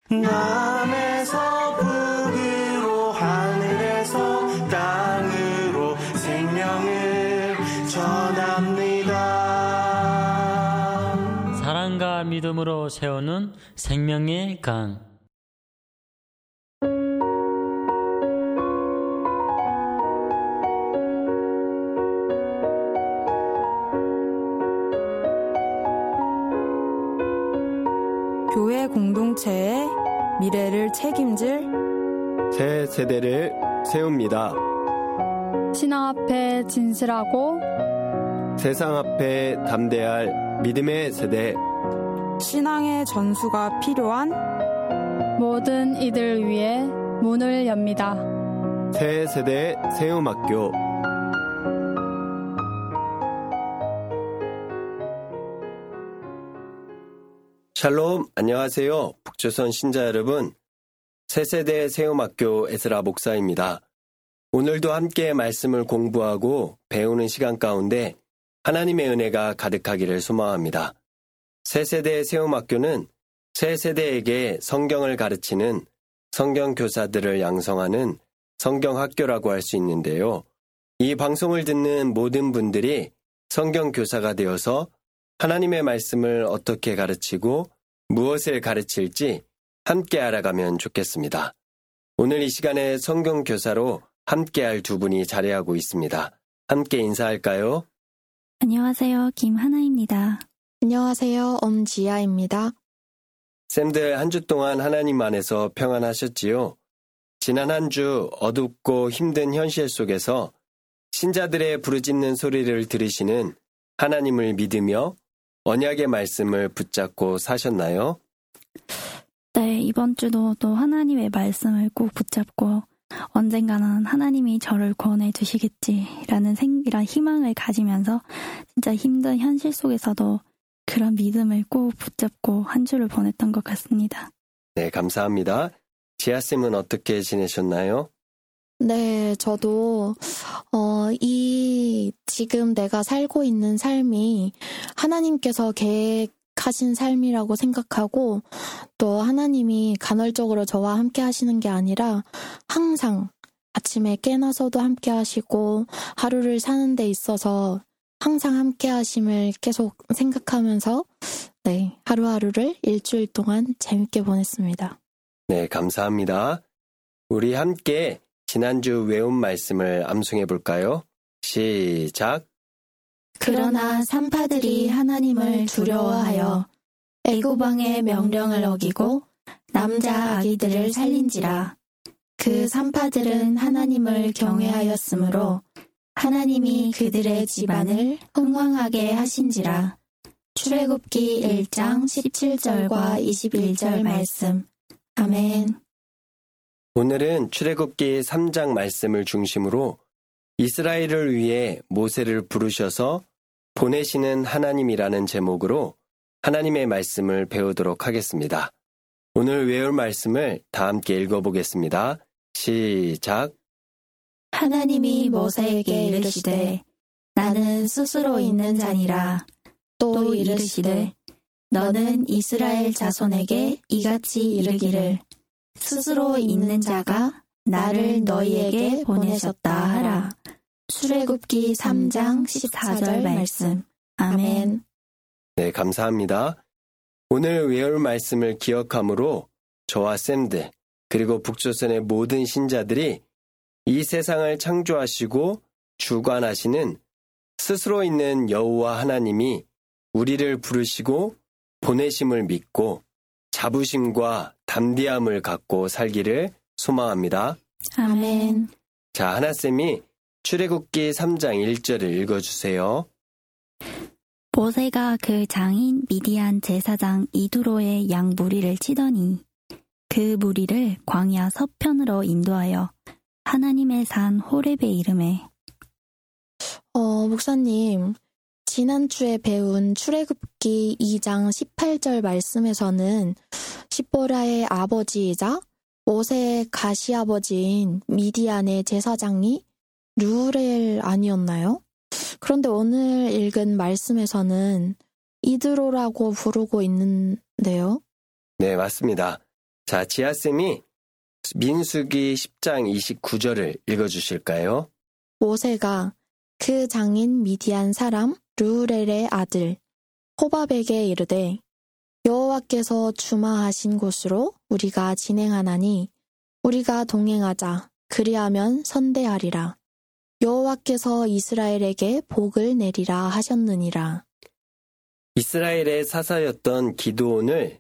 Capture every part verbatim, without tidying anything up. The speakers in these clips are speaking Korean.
남에서 북으로 하늘에서 땅으로 생명을 전합니다. 사랑과 믿음으로 세우는 생명의 강. 교회 공동체의 미래를 책임질 새 세대를 세웁니다. 신앙 앞에 진실하고 세상 앞에 담대할 믿음의 세대. 신앙의 전수가 필요한 모든 이들 위해 문을 엽니다. 새 세대 세움학교. 샬롬, 안녕하세요. 북조선 신자 여러분. 새세대 세움학교 에스라 목사입니다. 오늘도 함께 말씀을 공부하고 배우는 시간 가운데 하나님의 은혜가 가득하기를 소망합니다. 새세대 세움학교는 새세대에게 성경을 가르치는 성경교사들을 양성하는 성경학교라고 할 수 있는데요. 이 방송을 듣는 모든 분들이 성경교사가 되어서 하나님의 말씀을 어떻게 가르치고 무엇을 가르칠지 함께 알아가면 좋겠습니다. 오늘 이 시간에 성경교사로 함께할 두 분이 자리하고 있습니다. 함께 인사할까요? 안녕하세요. 김하나입니다. 안녕하세요. 엄지아입니다. 쌤들 한 주 동안 하나님 안에서 평안하셨지요? 지난 한 주 어둡고 힘든 현실 속에서 신자들의 부르짖는 소리를 들으시는 하나님을 믿으며 언약의 말씀을 붙잡고 사셨나요? 네, 이번 주도 또 하나님의 말씀을 꼭 붙잡고 언젠가는 하나님이 저를 구원해 주시겠지라는 생이란 희망을 가지면서 진짜 힘든 현실 속에서도 그런 믿음을 꼭 붙잡고 한 주를 보냈던 것 같습니다. 네, 감사합니다. 지아쌤은 어떻게 지내셨나요? 네, 저도 어, 이 지금 내가 살고 있는 삶이 하나님께서 계획하신 삶이라고 생각하고 또 하나님이 간헐적으로 저와 함께 하시는 게 아니라 항상 아침에 깨나서도 함께 하시고 하루를 사는 데 있어서 항상 함께 하심을 계속 생각하면서 네, 하루하루를 일주일 동안 재밌게 보냈습니다. 네, 감사합니다. 우리 함께 지난주 외운 말씀을 암송해 볼까요? 시작! 그러나 산파들이 하나님을 두려워하여 애굽 왕의 명령을 어기고 남자 아기들을 살린지라. 그 산파들은 하나님을 경외하였으므로 하나님이 그들의 집안을 흥왕하게 하신지라. 출애굽기 일 장 십칠 절과 이십일 절 말씀. 아멘. 오늘은 출애굽기 삼 장 말씀을 중심으로 이스라엘을 위해 모세를 부르셔서 보내시는 하나님이라는 제목으로 하나님의 말씀을 배우도록 하겠습니다. 오늘 외울 말씀을 다 함께 읽어보겠습니다. 시작! 하나님이 모세에게 이르시되 나는 스스로 있는 자니라. 또 이르시되 너는 이스라엘 자손에게 이같이 이르기를 스스로 있는 자가 나를 너희에게 보내셨다 하라. 출애굽기 삼 장 십사 절 말씀. 아멘. 네, 감사합니다. 오늘 외울 말씀을 기억함으로 저와 쌤들 그리고 북조선의 모든 신자들이 이 세상을 창조하시고 주관하시는 스스로 있는 여호와 하나님이 우리를 부르시고 보내심을 믿고 자부심과 담대함을 갖고 살기를 소망합니다. 아멘. 자, 하나쌤이 출애굽기 삼 장 일 절을 읽어주세요. 모세가 그 장인 미디안 제사장 이두로의 양 무리를 치더니 그 무리를 광야 서편으로 인도하여 하나님의 산 호렙에 이르매. 어, 목사님, 지난주에 배운 출애굽기 이 장 십팔 절 말씀에서는 십보라의 아버지이자 모세의 가시아버지인 미디안의 제사장이 르우렐 아니었나요? 그런데 오늘 읽은 말씀에서는 이드로라고 부르고 있는데요. 네, 맞습니다. 자, 지아쌤이 민수기 십 장 이십구 절을 읽어주실까요? 모세가 그 장인 미디안 사람 르우렐의 아들 호밥에게 이르되 여호와께서 주마하신 곳으로 우리가 진행하나니 우리가 동행하자. 그리하면 선대하리라. 여호와께서 이스라엘에게 복을 내리라 하셨느니라. 이스라엘의 사사였던 기드온을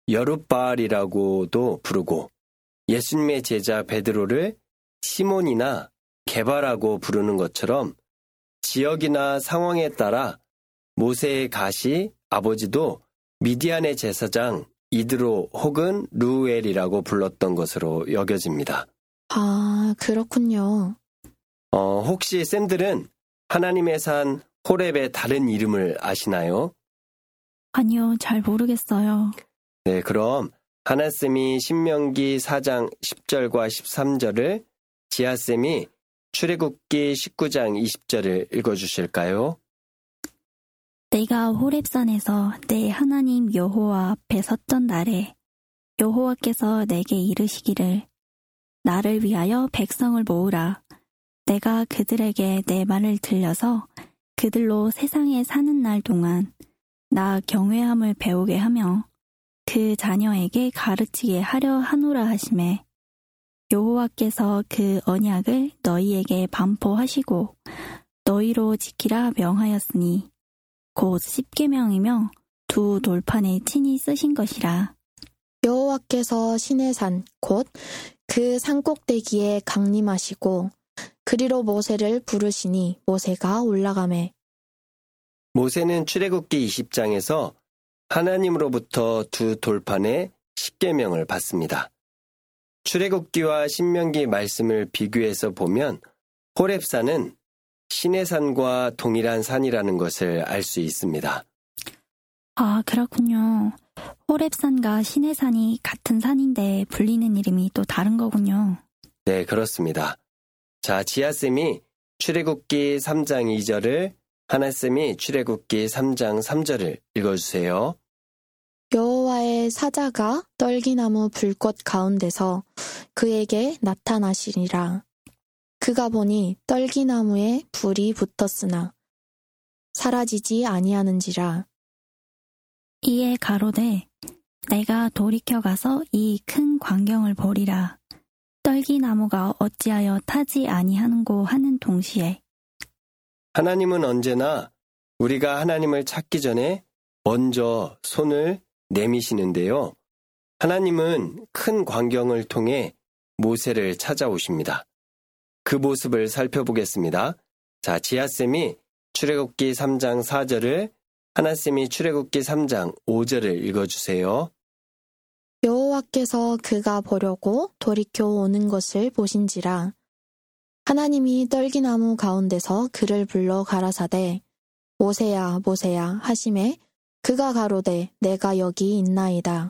여룻바알이라고도 부르고 예수님의 제자 베드로를 시몬이나 게바라고 부르는 것처럼 지역이나 상황에 따라 모세의 가시, 아버지도 미디안의 제사장 이드로 혹은 루엘이라고 불렀던 것으로 여겨집니다. 아, 그렇군요. 어, 혹시 쌤들은 하나님의 산 호렙의 다른 이름을 아시나요? 아니요, 잘 모르겠어요. 네, 그럼 하나쌤이 신명기 사 장 십 절과 십삼 절을, 지아쌤이 출애굽기 십구 장 이십 절을 읽어주실까요? 내가 호렙산에서 내 하나님 여호와 앞에 섰던 날에 여호와께서 내게 이르시기를 나를 위하여 백성을 모으라. 내가 그들에게 내 말을 들려서 그들로 세상에 사는 날 동안 나 경외함을 배우게 하며 그 자녀에게 가르치게 하려 하노라 하시매 여호와께서 그 언약을 너희에게 반포하시고 너희로 지키라 명하였으니 곧 십계명이며 두 돌판에 친히 쓰신 것이라. 여호와께서 시내산 곧 그 산꼭대기에 강림하시고 그리로 모세를 부르시니 모세가 올라가매. 모세는 출애굽기 이십 장에서 하나님으로부터 두 돌판의 십계명을 받습니다. 출애굽기와 신명기 말씀을 비교해서 보면 호렙산은 시내산과 동일한 산이라는 것을 알 수 있습니다. 아, 그렇군요. 호렙산과 시내산이 같은 산인데 불리는 이름이 또 다른 거군요. 네, 그렇습니다. 자, 지아쌤이 출애굽기 삼 장 이 절을, 하나쌤이 출애굽기 삼 장 삼 절을 읽어주세요. 여호와의 사자가 떨기나무 불꽃 가운데서 그에게 나타나시니라. 그가 보니 떨기나무에 불이 붙었으나 사라지지 아니하는지라. 이에 가로되 내가 돌이켜 가서 이 큰 광경을 보리라. 떨기나무가 어찌하여 타지 아니하는고 하는 동시에 하나님은 언제나 우리가 하나님을 찾기 전에 먼저 손을 내미시는데요. 하나님은 큰 광경을 통해 모세를 찾아오십니다. 그 모습을 살펴보겠습니다. 자, 지아쌤이 출애굽기 삼 장 사 절을, 하나쌤이 출애굽기 삼 장 오 절을 읽어주세요. 여호와께서 그가 보려고 돌이켜 오는 것을 보신지라. 하나님이 떨기나무 가운데서 그를 불러 가라사대 모세야 모세야 하시매 그가 가로되 내가 여기 있나이다.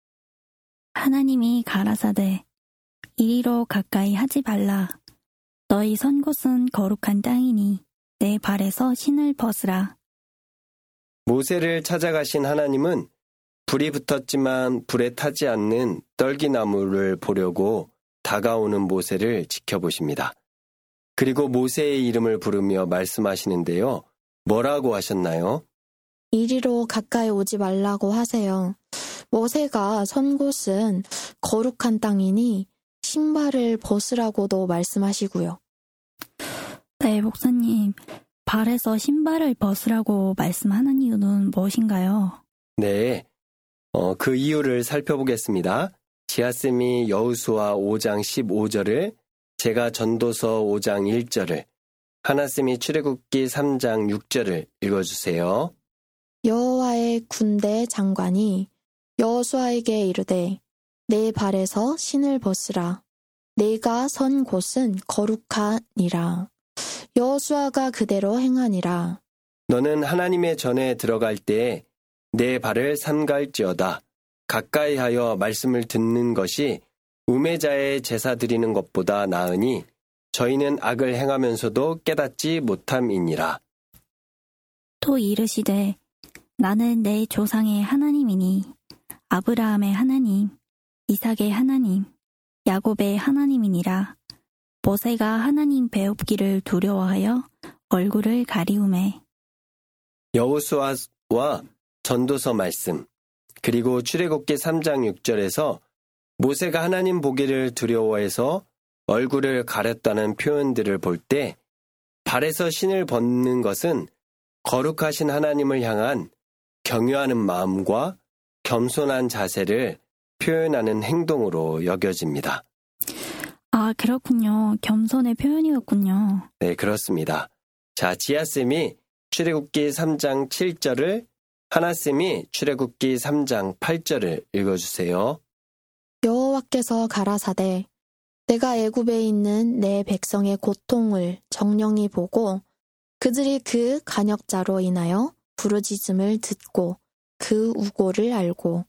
하나님이 가라사대 이리로 가까이 하지 말라. 너희 선 곳은 거룩한 땅이니 내 발에서 신을 벗으라. 모세를 찾아가신 하나님은 불이 붙었지만 불에 타지 않는 떨기나무를 보려고 다가오는 모세를 지켜보십니다. 그리고 모세의 이름을 부르며 말씀하시는데요. 뭐라고 하셨나요? 이리로 가까이 오지 말라고 하세요. 모세가 선 곳은 거룩한 땅이니 신발을 벗으라고도 말씀하시고요. 네, 목사님. 발에서 신발을 벗으라고 말씀하는 이유는 무엇인가요? 네, 어, 그 이유를 살펴보겠습니다. 지아쌤이 여호수아 오 장 십오 절을, 제가 전도서 오 장 일 절을, 하나쌤이 출애굽기 삼 장 육 절을 읽어주세요. 여호와의 군대 장관이 여호수아에게 이르되 내 발에서 신을 벗으라. 내가 선 곳은 거룩하니라. 여호수아가 그대로 행하니라. 너는 하나님의 전에 들어갈 때에 내 발을 삼갈지어다. 가까이 하여 말씀을 듣는 것이 우매자의 제사 드리는 것보다 나으니 저희는 악을 행하면서도 깨닫지 못함이니라. 또 이르시되 나는 내 조상의 하나님이니 아브라함의 하나님, 이삭의 하나님, 야곱의 하나님이니라. 모세가 하나님 배웁기를 두려워하여 얼굴을 가리우매. 여호수아와 전도서 말씀, 그리고 출애굽기 삼 장 육 절에서 모세가 하나님 보기를 두려워해서 얼굴을 가렸다는 표현들을 볼 때 발에서 신을 벗는 것은 거룩하신 하나님을 향한 경외하는 마음과 겸손한 자세를 표현하는 행동으로 여겨집니다. 아, 그렇군요. 겸손의 표현이었군요. 네, 그렇습니다. 자, 지아쌤이 출애굽기 삼 장 칠 절을, 하나쌤이 출애굽기 삼 장 팔 절을 읽어주세요. 여호와께서 가라사대 내가 애굽에 있는 내 백성의 고통을 정령히 보고 그들이 그 간역자로 인하여 부르짖음을 듣고 그 우고를 알고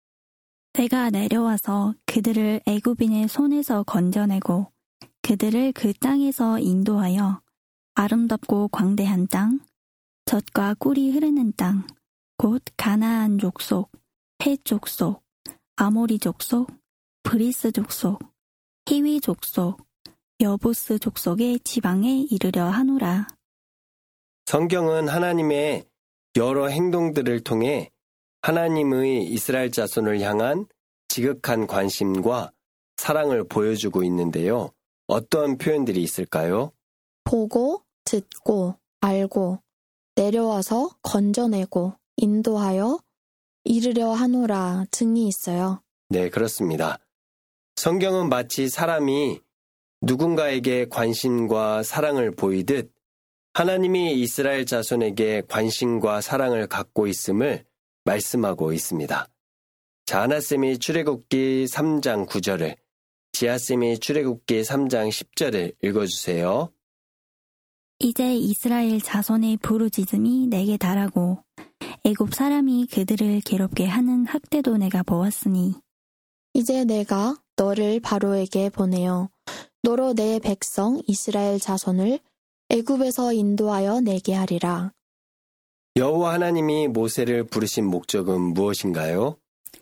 내가 내려와서 그들을 애굽인의 손에서 건져내고 그들을 그 땅에서 인도하여 아름답고 광대한 땅, 젖과 꿀이 흐르는 땅, 곧 가나안 족속, 헷 족속, 아모리 족속, 브리스 족속, 히위 족속, 여부스 족속의 지방에 이르려 하노라. 성경은 하나님의 여러 행동들을 통해 하나님의 이스라엘 자손을 향한 지극한 관심과 사랑을 보여주고 있는데요. 어떤 표현들이 있을까요? 보고, 듣고, 알고, 내려와서 건져내고, 인도하여 이르려 하노라 등이 있어요. 네, 그렇습니다. 성경은 마치 사람이 누군가에게 관심과 사랑을 보이듯 하나님이 이스라엘 자손에게 관심과 사랑을 갖고 있음을 말씀하고 있습니다. 자, 하나쌤이 출애굽기 삼 장 구 절을, 지아쌤이 출애굽기 삼 장 십 절을 읽어주세요. 이제 이스라엘 자손의 부르짖음이 내게 달하고 애굽 사람이 그들을 괴롭게 하는 학대도 내가 보았으니 이제 내가 너를 바로에게 보내어 너로 내 백성 이스라엘 자손을 애굽에서 인도하여 내게 하리라. 여호와 하나님이 모세를 부르신 목적은 무엇인가요?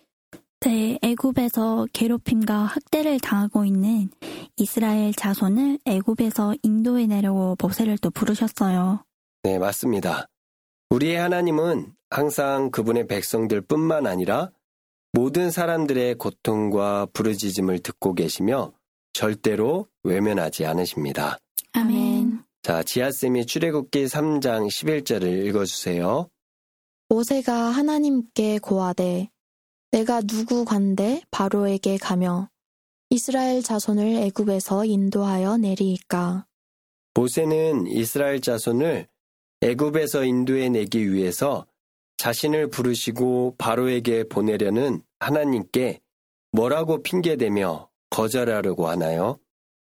네, 애굽에서 괴롭힘과 학대를 당하고 있는 이스라엘 자손을 애굽에서 인도해내려고 모세를 또 부르셨어요. 네, 맞습니다. 우리의 하나님은 항상 그분의 백성들 뿐만 아니라 모든 사람들의 고통과 부르짖음을 듣고 계시며 절대로 외면하지 않으십니다. 아멘. 자, 지아쌤이 출애굽기 삼 장 십일 절을 읽어주세요. 모세가 하나님께 고하되 내가 누구 간데 바로에게 가며 이스라엘 자손을 애굽에서 인도하여 내리이까. 모세는 이스라엘 자손을 애굽에서 인도해 내기 위해서 자신을 부르시고 바로에게 보내려는 하나님께 뭐라고 핑계대며 거절하려고 하나요?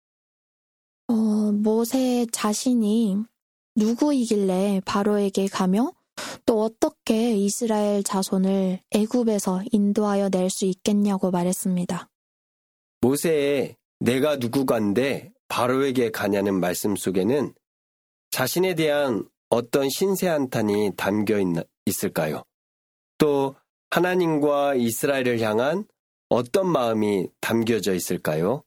어, 모세 자신이 누구이길래 바로에게 가며 또 어떻게 이스라엘 자손을 애굽에서 인도하여 낼 수 있겠냐고 말했습니다. 모세의 내가 누구간데 바로에게 가냐는 말씀 속에는 자신에 대한 어떤 신세 한탄이 담겨 있, 있을까요? 또 하나님과 이스라엘을 향한 어떤 마음이 담겨져 있을까요?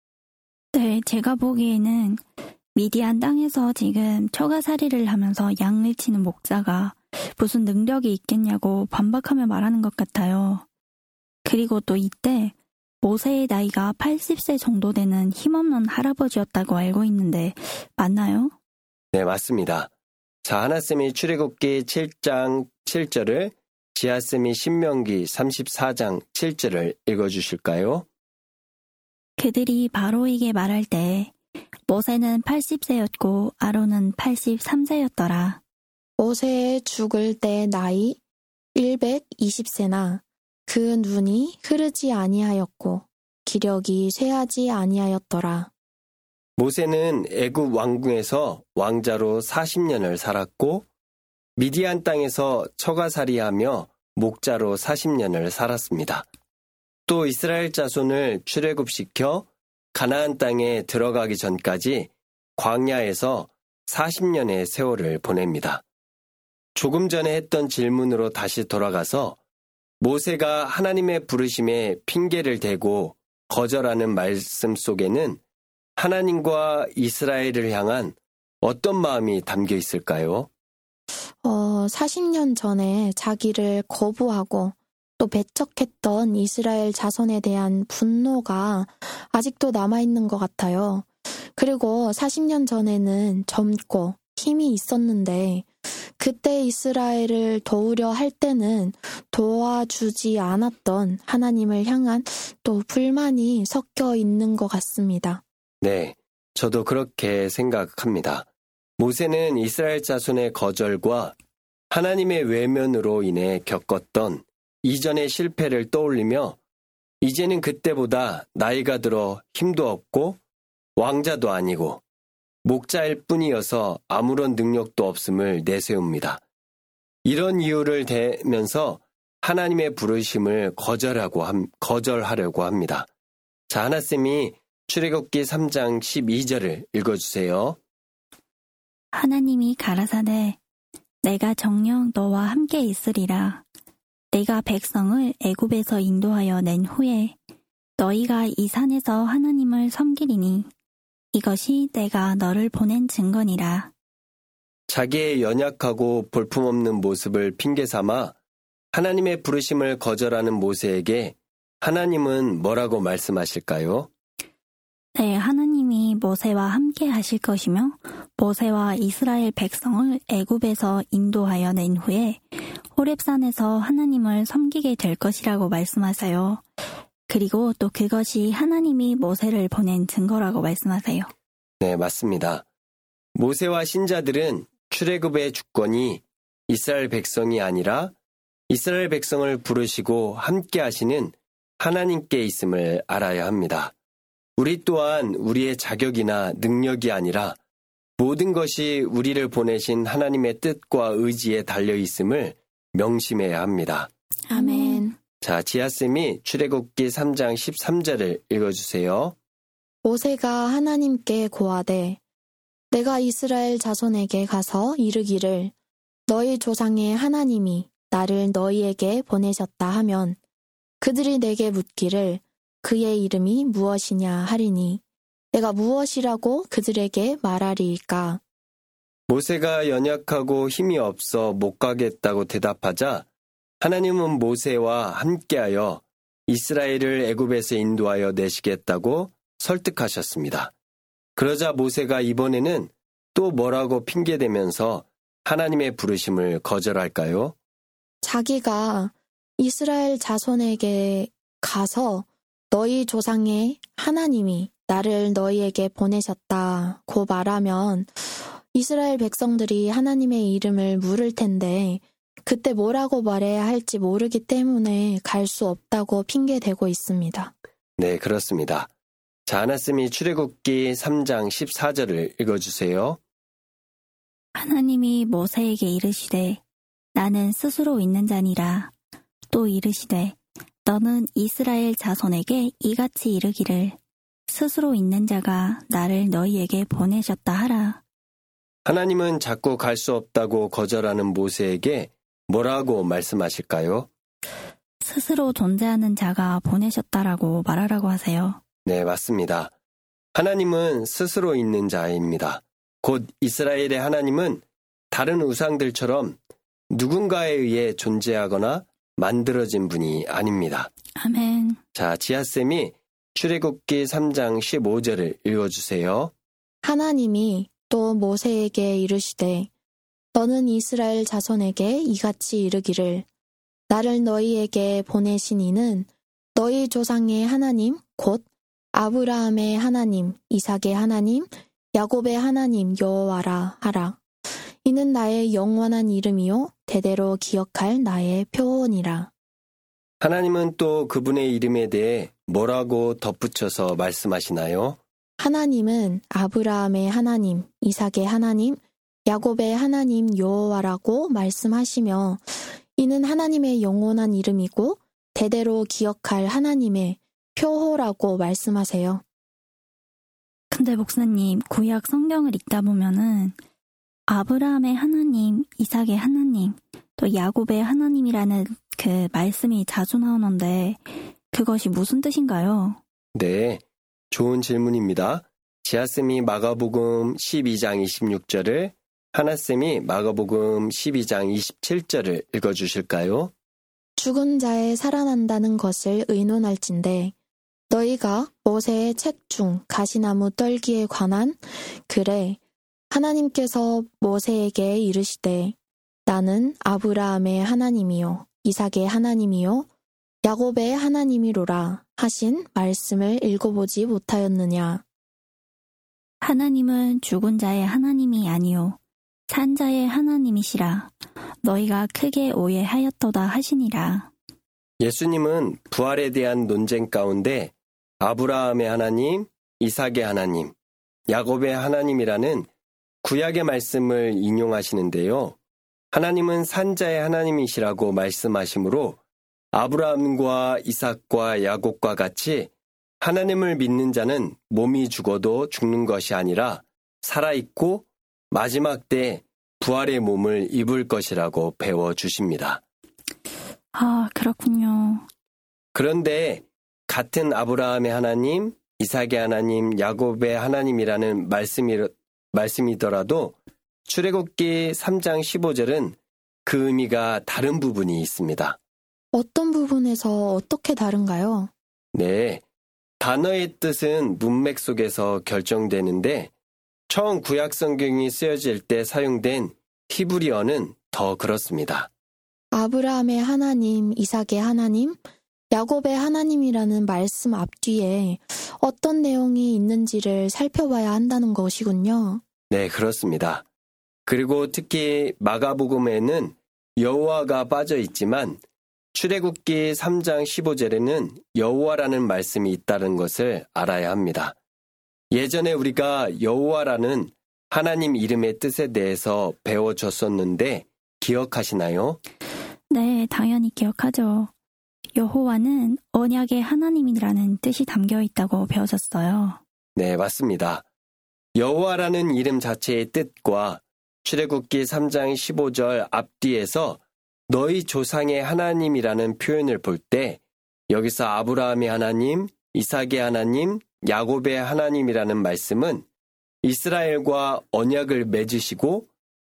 네, 제가 보기에는 미디안 땅에서 지금 처가살이를 하면서 양을 치는 목자가 무슨 능력이 있겠냐고 반박하며 말하는 것 같아요. 그리고 또 이때 모세의 나이가 팔십 세 정도 되는 힘없는 할아버지였다고 알고 있는데 맞나요? 네, 맞습니다. 자, 하나쌤이 출애굽기 칠 장 칠 절을, 지아쌤이 신명기 삼십사 장 칠 절을 읽어주실까요? 그들이 바로에게 말할 때 모세는 팔십 세였고 아론은 팔십삼 세였더라. 모세의 죽을 때 나이 백이십 세나 그 눈이 흐르지 아니하였고 기력이 쇠하지 아니하였더라. 모세는 애굽 왕궁에서 왕자로 사십 년을 살았고 미디안 땅에서 처가살이하며 목자로 사십 년을 살았습니다. 또 이스라엘 자손을 출애굽시켜 가나안 땅에 들어가기 전까지 광야에서 사십 년의 세월을 보냅니다. 조금 전에 했던 질문으로 다시 돌아가서 모세가 하나님의 부르심에 핑계를 대고 거절하는 말씀 속에는 하나님과 이스라엘을 향한 어떤 마음이 담겨 있을까요? 어, 사십 년 전에 자기를 거부하고 또 배척했던 이스라엘 자손에 대한 분노가 아직도 남아있는 것 같아요. 그리고 사십 년 전에는 젊고 힘이 있었는데 그때 이스라엘을 도우려 할 때는 도와주지 않았던 하나님을 향한 또 불만이 섞여 있는 것 같습니다. 네, 저도 그렇게 생각합니다. 모세는 이스라엘 자손의 거절과 하나님의 외면으로 인해 겪었던 이전의 실패를 떠올리며 이제는 그때보다 나이가 들어 힘도 없고 왕자도 아니고 목자일 뿐이어서 아무런 능력도 없음을 내세웁니다. 이런 이유를 대면서 하나님의 부르심을 거절하고 함, 거절하려고 합니다. 자, 하나쌤이 출애굽기 삼 장 십이 절을 읽어주세요. 하나님이 가라사대 내가 정녕 너와 함께 있으리라. 내가 백성을 애굽에서 인도하여 낸 후에 너희가 이 산에서 하나님을 섬기리니 이것이 내가 너를 보낸 증거니라. 자기의 연약하고 볼품없는 모습을 핑계삼아 하나님의 부르심을 거절하는 모세에게 하나님은 뭐라고 말씀하실까요? 네, 하나님이 모세와 함께 하실 것이며 모세와 이스라엘 백성을 애굽에서 인도하여 낸 후에 호렙산에서 하나님을 섬기게 될 것이라고 말씀하세요. 그리고 또 그것이 하나님이 모세를 보낸 증거라고 말씀하세요. 네, 맞습니다. 모세와 신자들은 출애굽의 주권이 이스라엘 백성이 아니라 이스라엘 백성을 부르시고 함께 하시는 하나님께 있음을 알아야 합니다. 우리 또한 우리의 자격이나 능력이 아니라 모든 것이 우리를 보내신 하나님의 뜻과 의지에 달려 있음을 명심해야 합니다. 아멘. 자, 지아쌤이 출애굽기 삼 장 십삼 절을 읽어주세요. 모세가 하나님께 고하되 내가 이스라엘 자손에게 가서 이르기를 너희 조상의 하나님이 나를 너희에게 보내셨다 하면 그들이 내게 묻기를 그의 이름이 무엇이냐 하리니 내가 무엇이라고 그들에게 말하리이까. 모세가 연약하고 힘이 없어 못 가겠다고 대답하자 하나님은 모세와 함께하여 이스라엘을 애굽에서 인도하여 내시겠다고 설득하셨습니다. 그러자 모세가 이번에는 또 뭐라고 핑계대면서 하나님의 부르심을 거절할까요? 자기가 이스라엘 자손에게 가서 너희 조상의 하나님이 나를 너희에게 보내셨다고 말하면 이스라엘 백성들이 하나님의 이름을 물을 텐데 그때 뭐라고 말해야 할지 모르기 때문에 갈 수 없다고 핑계대고 있습니다. 네, 그렇습니다. 자, 하나쌤이 출애굽기 삼 장 십사 절을 읽어주세요. 하나님이 모세에게 이르시되 나는 스스로 있는 자니라. 또 이르시되 너는 이스라엘 자손에게 이같이 이르기를 스스로 있는 자가 나를 너희에게 보내셨다 하라. 하나님은 자꾸 갈 수 없다고 거절하는 모세에게 뭐라고 말씀하실까요? 스스로 존재하는 자가 보내셨다라고 말하라고 하세요. 네, 맞습니다. 하나님은 스스로 있는 자입니다. 곧 이스라엘의 하나님은 다른 우상들처럼 누군가에 의해 존재하거나 만들어진 분이 아닙니다. 아멘. 자, 지아쌤이 출애굽기 삼 장 십오 절을 읽어주세요. 하나님이 또 모세에게 이르시되 너는 이스라엘 자손에게 이같이 이르기를 나를 너희에게 보내신 이는 너희 조상의 하나님 곧 아브라함의 하나님, 이삭의 하나님, 야곱의 하나님 여호와라 하라. 이는 나의 영원한 이름이요 대대로 기억할 나의 표본이라. 하나님은 또 그분의 이름에 대해 뭐라고 덧붙여서 말씀하시나요? 하나님은 아브라함의 하나님, 이삭의 하나님, 야곱의 하나님 여호와라고 말씀하시며 이는 하나님의 영원한 이름이고 대대로 기억할 하나님의 표호라고 말씀하세요. 근데 목사님, 구약 성경을 읽다 보면은 아브라함의 하나님, 이삭의 하나님, 또 야곱의 하나님이라는 그 말씀이 자주 나오는데 그것이 무슨 뜻인가요? 네, 좋은 질문입니다. 지아쌤이 마가복음 십이 장 이십육 절을, 하나쌤이 마가복음 십이 장 이십칠 절을 읽어주실까요? 죽은 자의 살아난다는 것을 의논할진대 너희가 모세의 책 중 가시나무 떨기에 관한 글에 하나님께서 모세에게 이르시되 나는 아브라함의 하나님이요 이삭의 하나님이요 야곱의 하나님이로라 하신 말씀을 읽어보지 못하였느냐. 하나님은 죽은 자의 하나님이 아니요 산 자의 하나님이시라. 너희가 크게 오해하였도다 하시니라. 예수님은 부활에 대한 논쟁 가운데 아브라함의 하나님, 이삭의 하나님, 야곱의 하나님이라는 구약의 말씀을 인용하시는데요. 하나님은 산자의 하나님이시라고 말씀하시므로 아브라함과 이삭과 야곱과 같이 하나님을 믿는 자는 몸이 죽어도 죽는 것이 아니라 살아있고 마지막 때 부활의 몸을 입을 것이라고 배워주십니다. 아, 그렇군요. 그런데 같은 아브라함의 하나님, 이삭의 하나님, 야곱의 하나님이라는 말씀이, 말씀이더라도 출애굽기 삼 장 십오 절은 그 의미가 다른 부분이 있습니다. 어떤 부분에서 어떻게 다른가요? 네, 단어의 뜻은 문맥 속에서 결정되는데 처음 구약 성경이 쓰여질 때 사용된 히브리어는 더 그렇습니다. 아브라함의 하나님, 이삭의 하나님, 야곱의 하나님이라는 말씀 앞뒤에 어떤 내용이 있는지를 살펴봐야 한다는 것이군요. 네, 그렇습니다. 그리고 특히 마가복음에는 여호와가 빠져 있지만 출애굽기 삼 장 십오 절에는 여호와라는 말씀이 있다는 것을 알아야 합니다. 예전에 우리가 여호와라는 하나님 이름의 뜻에 대해서 배워줬었는데 기억하시나요? 네, 당연히 기억하죠. 여호와는 언약의 하나님이라는 뜻이 담겨 있다고 배우셨어요. 네, 맞습니다. 여호와라는 이름 자체의 뜻과 출애굽기 삼 장 십오 절 앞뒤에서 너희 조상의 하나님이라는 표현을 볼 때 여기서 아브라함의 하나님, 이삭의 하나님, 야곱의 하나님이라는 말씀은 이스라엘과 언약을 맺으시고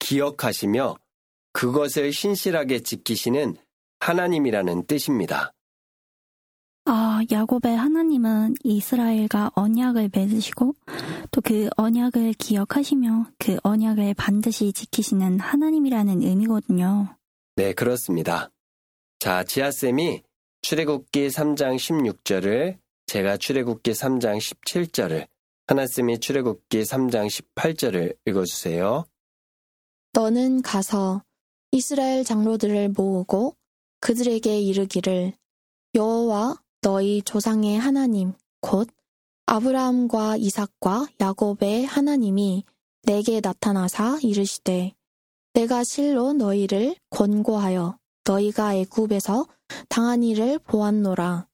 기억하시며 그것을 신실하게 지키시는 하나님이라는 뜻입니다. 아, 야곱의 하나님은 이스라엘과 언약을 맺으시고 또 그 언약을 기억하시며 그 언약을 반드시 지키시는 하나님이라는 의미거든요. 네, 그렇습니다. 자, 지아쌤이 출애굽기 삼 장 십육 절을, 제가 출애굽기 삼 장 십칠 절을, 하나쌤이 출애굽기 삼 장 십팔 절을 읽어주세요. 너는 가서 이스라엘 장로들을 모으고 그들에게 이르기를 여호와 너희 조상의 하나님 곧 아브라함과 이삭과 야곱의 하나님이 내게 나타나사 이르시되 내가 실로 너희를 권고하여 너희가 애굽에서 당한 일을 보았노라.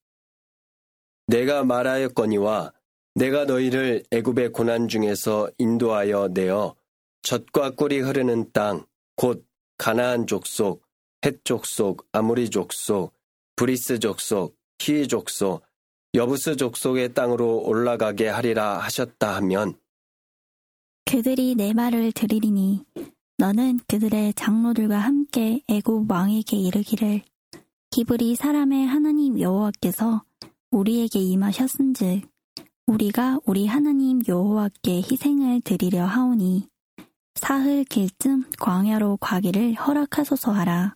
내가 말하였거니와 내가 너희를 애굽의 고난 중에서 인도하여 내어 젖과 꿀이 흐르는 땅 곧 가나안 족속, 헷 족속, 아모리 족속, 브리스 족속, 히위 족속, 여부스 족속의 땅으로 올라가게 하리라 하셨다 하면 그들이 내 말을 들으리니 너는 그들의 장로들과 함께 애굽 왕에게 이르기를 히브리 사람의 하나님 여호와께서 우리에게 임하셨은즉 우리가 우리 하나님 여호와께 희생을 드리려 하오니 사흘 길쯤 광야로 가기를 허락하소서 하라.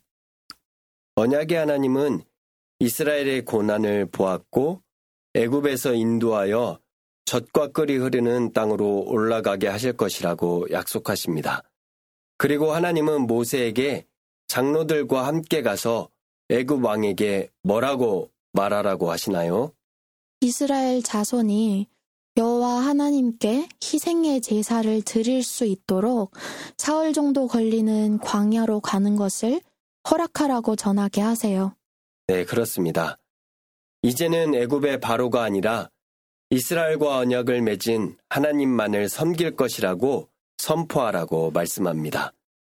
언약의 하나님은 이스라엘의 고난을 보았고 애굽에서 인도하여 젖과 꿀이 흐르는 땅으로 올라가게 하실 것이라고 약속하십니다. 그리고 하나님은 모세에게 장로들과 함께 가서 애굽 왕에게 뭐라고 말하라고 하시나요? 이스라엘 자손이 여호와 하나님께 희생의 제사를 드릴 수 있도록 사흘 정도 걸리는 광야로 가는 것을 허락하라고 전하게 하세요. 네, 그렇습니다. 이제는 애굽의 바로가 아니라 이스라엘과 언약을 맺은 하나님만을 섬길 것이라고 선포하라고 말씀합니다.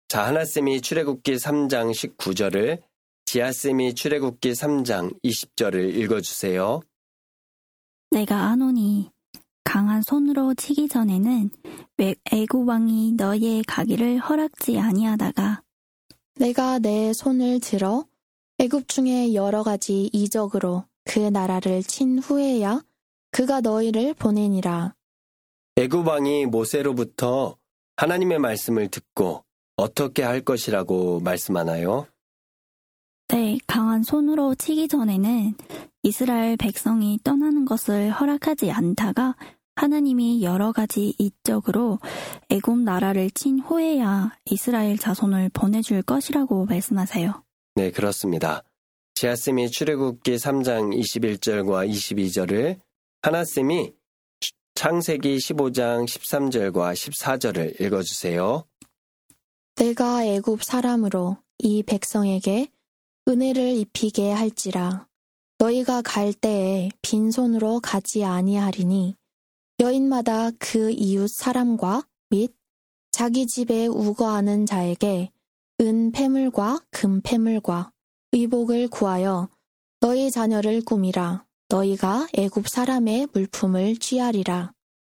자, 하나쌤이 출애굽기 삼 장 십구 절을, 지아쌤이 출애굽기 삼 장 이십 절을 읽어주세요. 내가 아노니 강한 손으로 치기 전에는 애굽 왕이 너희의 가기를 허락지 아니하다가 내가 내 손을 들어 애굽 중에 여러 가지 이적으로 그 나라를 친 후에야 그가 너희를 보내니라. 애굽 왕이 모세로부터 하나님의 말씀을 듣고 어떻게 할 것이라고 말씀하나요? 네, 강한 손으로 치기 전에는 이스라엘 백성이 떠나는 것을 허락하지 않다가 하나님이 여러 가지 이적으로 애굽 나라를 친 후에야 이스라엘 자손을 보내줄 것이라고 말씀하세요. 네, 그렇습니다. 지아쌤이 출애굽기 삼 장 이십일 절과 이십이 절을, 하나쌤이 창세기 십오 장 십삼 절과 십사 절을 읽어주세요. 내가 애굽 사람으로 이 백성에게 은혜를 입히게 할지라. 너희가 갈 때에 빈손으로 가지 아니하리니 여인마다 그 이웃 사람과 및 자기 집에 우거하는 자에게 은 패물과 금 패물과 의복을 구하여 너희 자녀를 꾸미라. 너희가 애굽 사람의 물품을 취하리라.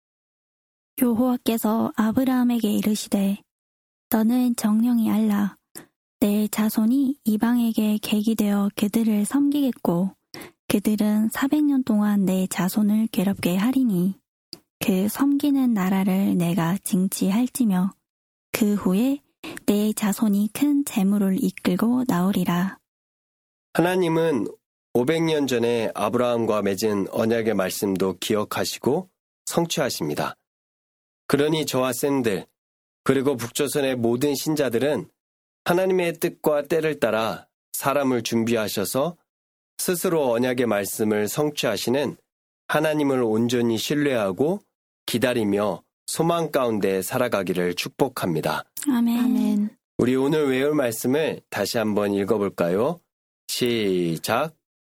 여호와께서 아브라함에게 이르시되 너는 정령이 알라. 내 자손이 이방에게 객이 되어 그들을 섬기겠고 그들은 사백 년 동안 내 자손을 괴롭게 하리니 그 섬기는 나라를 내가 징치할지며 그 후에 내 자손이 큰 재물을 이끌고 나오리라. 하나님은 오백 년 전에 아브라함과 맺은 언약의 말씀도 기억하시고 성취하십니다. 그러니 저와 쌤들, 그리고 북조선의 모든 신자들은 하나님의 뜻과 때를 따라 사람을 준비하셔서 스스로 언약의 말씀을 성취하시는 하나님을 온전히 신뢰하고 기다리며 소망 가운데 살아가기를 축복합니다. 아멘. 아멘. 우리 오늘 외울 말씀을 다시 한번 읽어볼까요? 시작.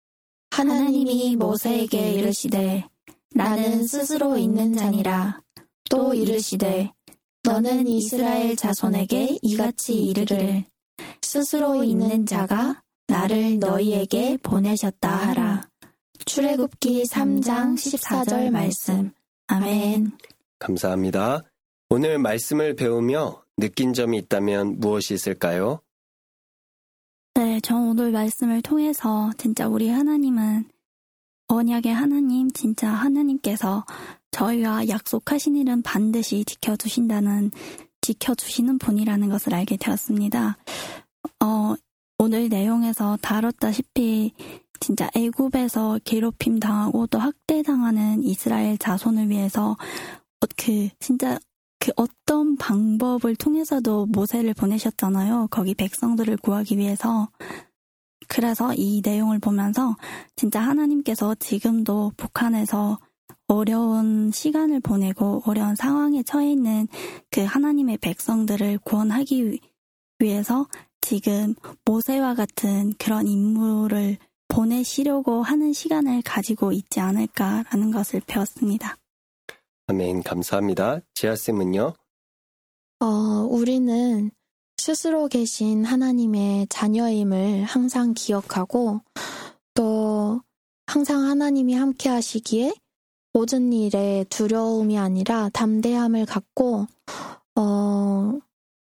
하나님이 모세에게 이르시되 나는 스스로 있는 자니라. 또 이르시되 너는 이스라엘 자손에게 이같이 이르기를 스스로 있는 자가 나를 너희에게 보내셨다 하라. 출애굽기 삼 장 십사 절 말씀. 아멘. 감사합니다. 오늘 말씀을 배우며 느낀 점이 있다면 무엇이 있을까요? 네, 저 오늘 말씀을 통해서 진짜 우리 하나님은 언약의 하나님, 진짜 하나님께서 저희와 약속하신 일은 반드시 지켜주신다는, 지켜주시는 분이라는 것을 알게 되었습니다. 어, 오늘 내용에서 다뤘다시피 진짜 애굽에서 괴롭힘 당하고 또 학대당하는 이스라엘 자손을 위해서 그 진짜 그 어떤 방법을 통해서도 모세를 보내셨잖아요. 거기 백성들을 구하기 위해서. 그래서 이 내용을 보면서 진짜 하나님께서 지금도 북한에서 어려운 시간을 보내고 어려운 상황에 처해 있는 그 하나님의 백성들을 구원하기 위해서 지금 모세와 같은 그런 인물을 보내시려고 하는 시간을 가지고 있지 않을까라는 것을 배웠습니다. 아멘, 감사합니다. 지아쌤은요? 어, 우리는 스스로 계신 하나님의 자녀임을 항상 기억하고 또 항상 하나님이 함께 하시기에 모든 일에 두려움이 아니라 담대함을 갖고 어,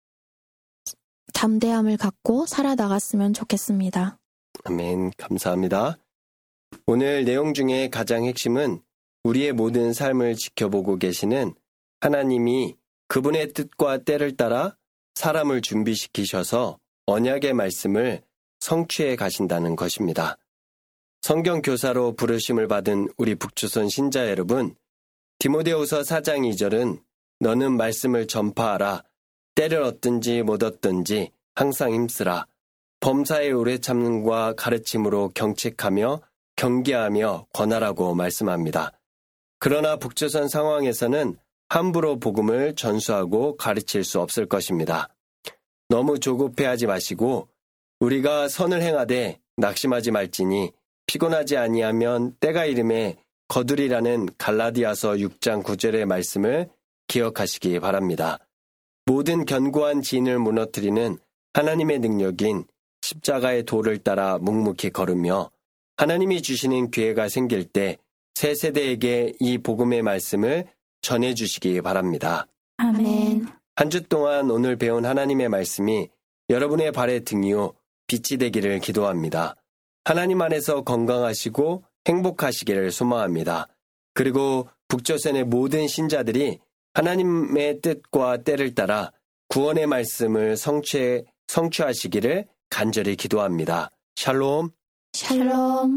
담대함을 갖고 살아나갔으면 좋겠습니다. 아멘, 감사합니다. 오늘 내용 중에 가장 핵심은 우리의 모든 삶을 지켜보고 계시는 하나님이 그분의 뜻과 때를 따라 사람을 준비시키셔서 언약의 말씀을 성취해 가신다는 것입니다. 성경 교사로 부르심을 받은 우리 북조선 신자 여러분, 디모데후서 사 장 이 절은 너는 말씀을 전파하라. 때를 얻든지 못 얻든지 항상 힘쓰라. 범사의 오래 참음과 가르침으로 경책하며 경계하며 권하라고 말씀합니다. 그러나 북조선 상황에서는 함부로 복음을 전수하고 가르칠 수 없을 것입니다. 너무 조급해하지 마시고 우리가 선을 행하되 낙심하지 말지니 피곤하지 아니하면 때가 이름에 거두리라는 갈라디아서 육 장 구 절의 말씀을 기억하시기 바랍니다. 모든 견고한 지인을 무너뜨리는 하나님의 능력인 십자가의 도를 따라 묵묵히 걸으며 하나님이 주시는 기회가 생길 때 새 세대에게 이 복음의 말씀을 전해주시기 바랍니다. 아멘. 한 주 동안 오늘 배운 하나님의 말씀이 여러분의 발의 등이요 빛이 되기를 기도합니다. 하나님 안에서 건강하시고 행복하시기를 소망합니다. 그리고 북조선의 모든 신자들이 하나님의 뜻과 때를 따라 구원의 말씀을 성취, 성취하시기를 간절히 기도합니다. 샬롬. 샬롬.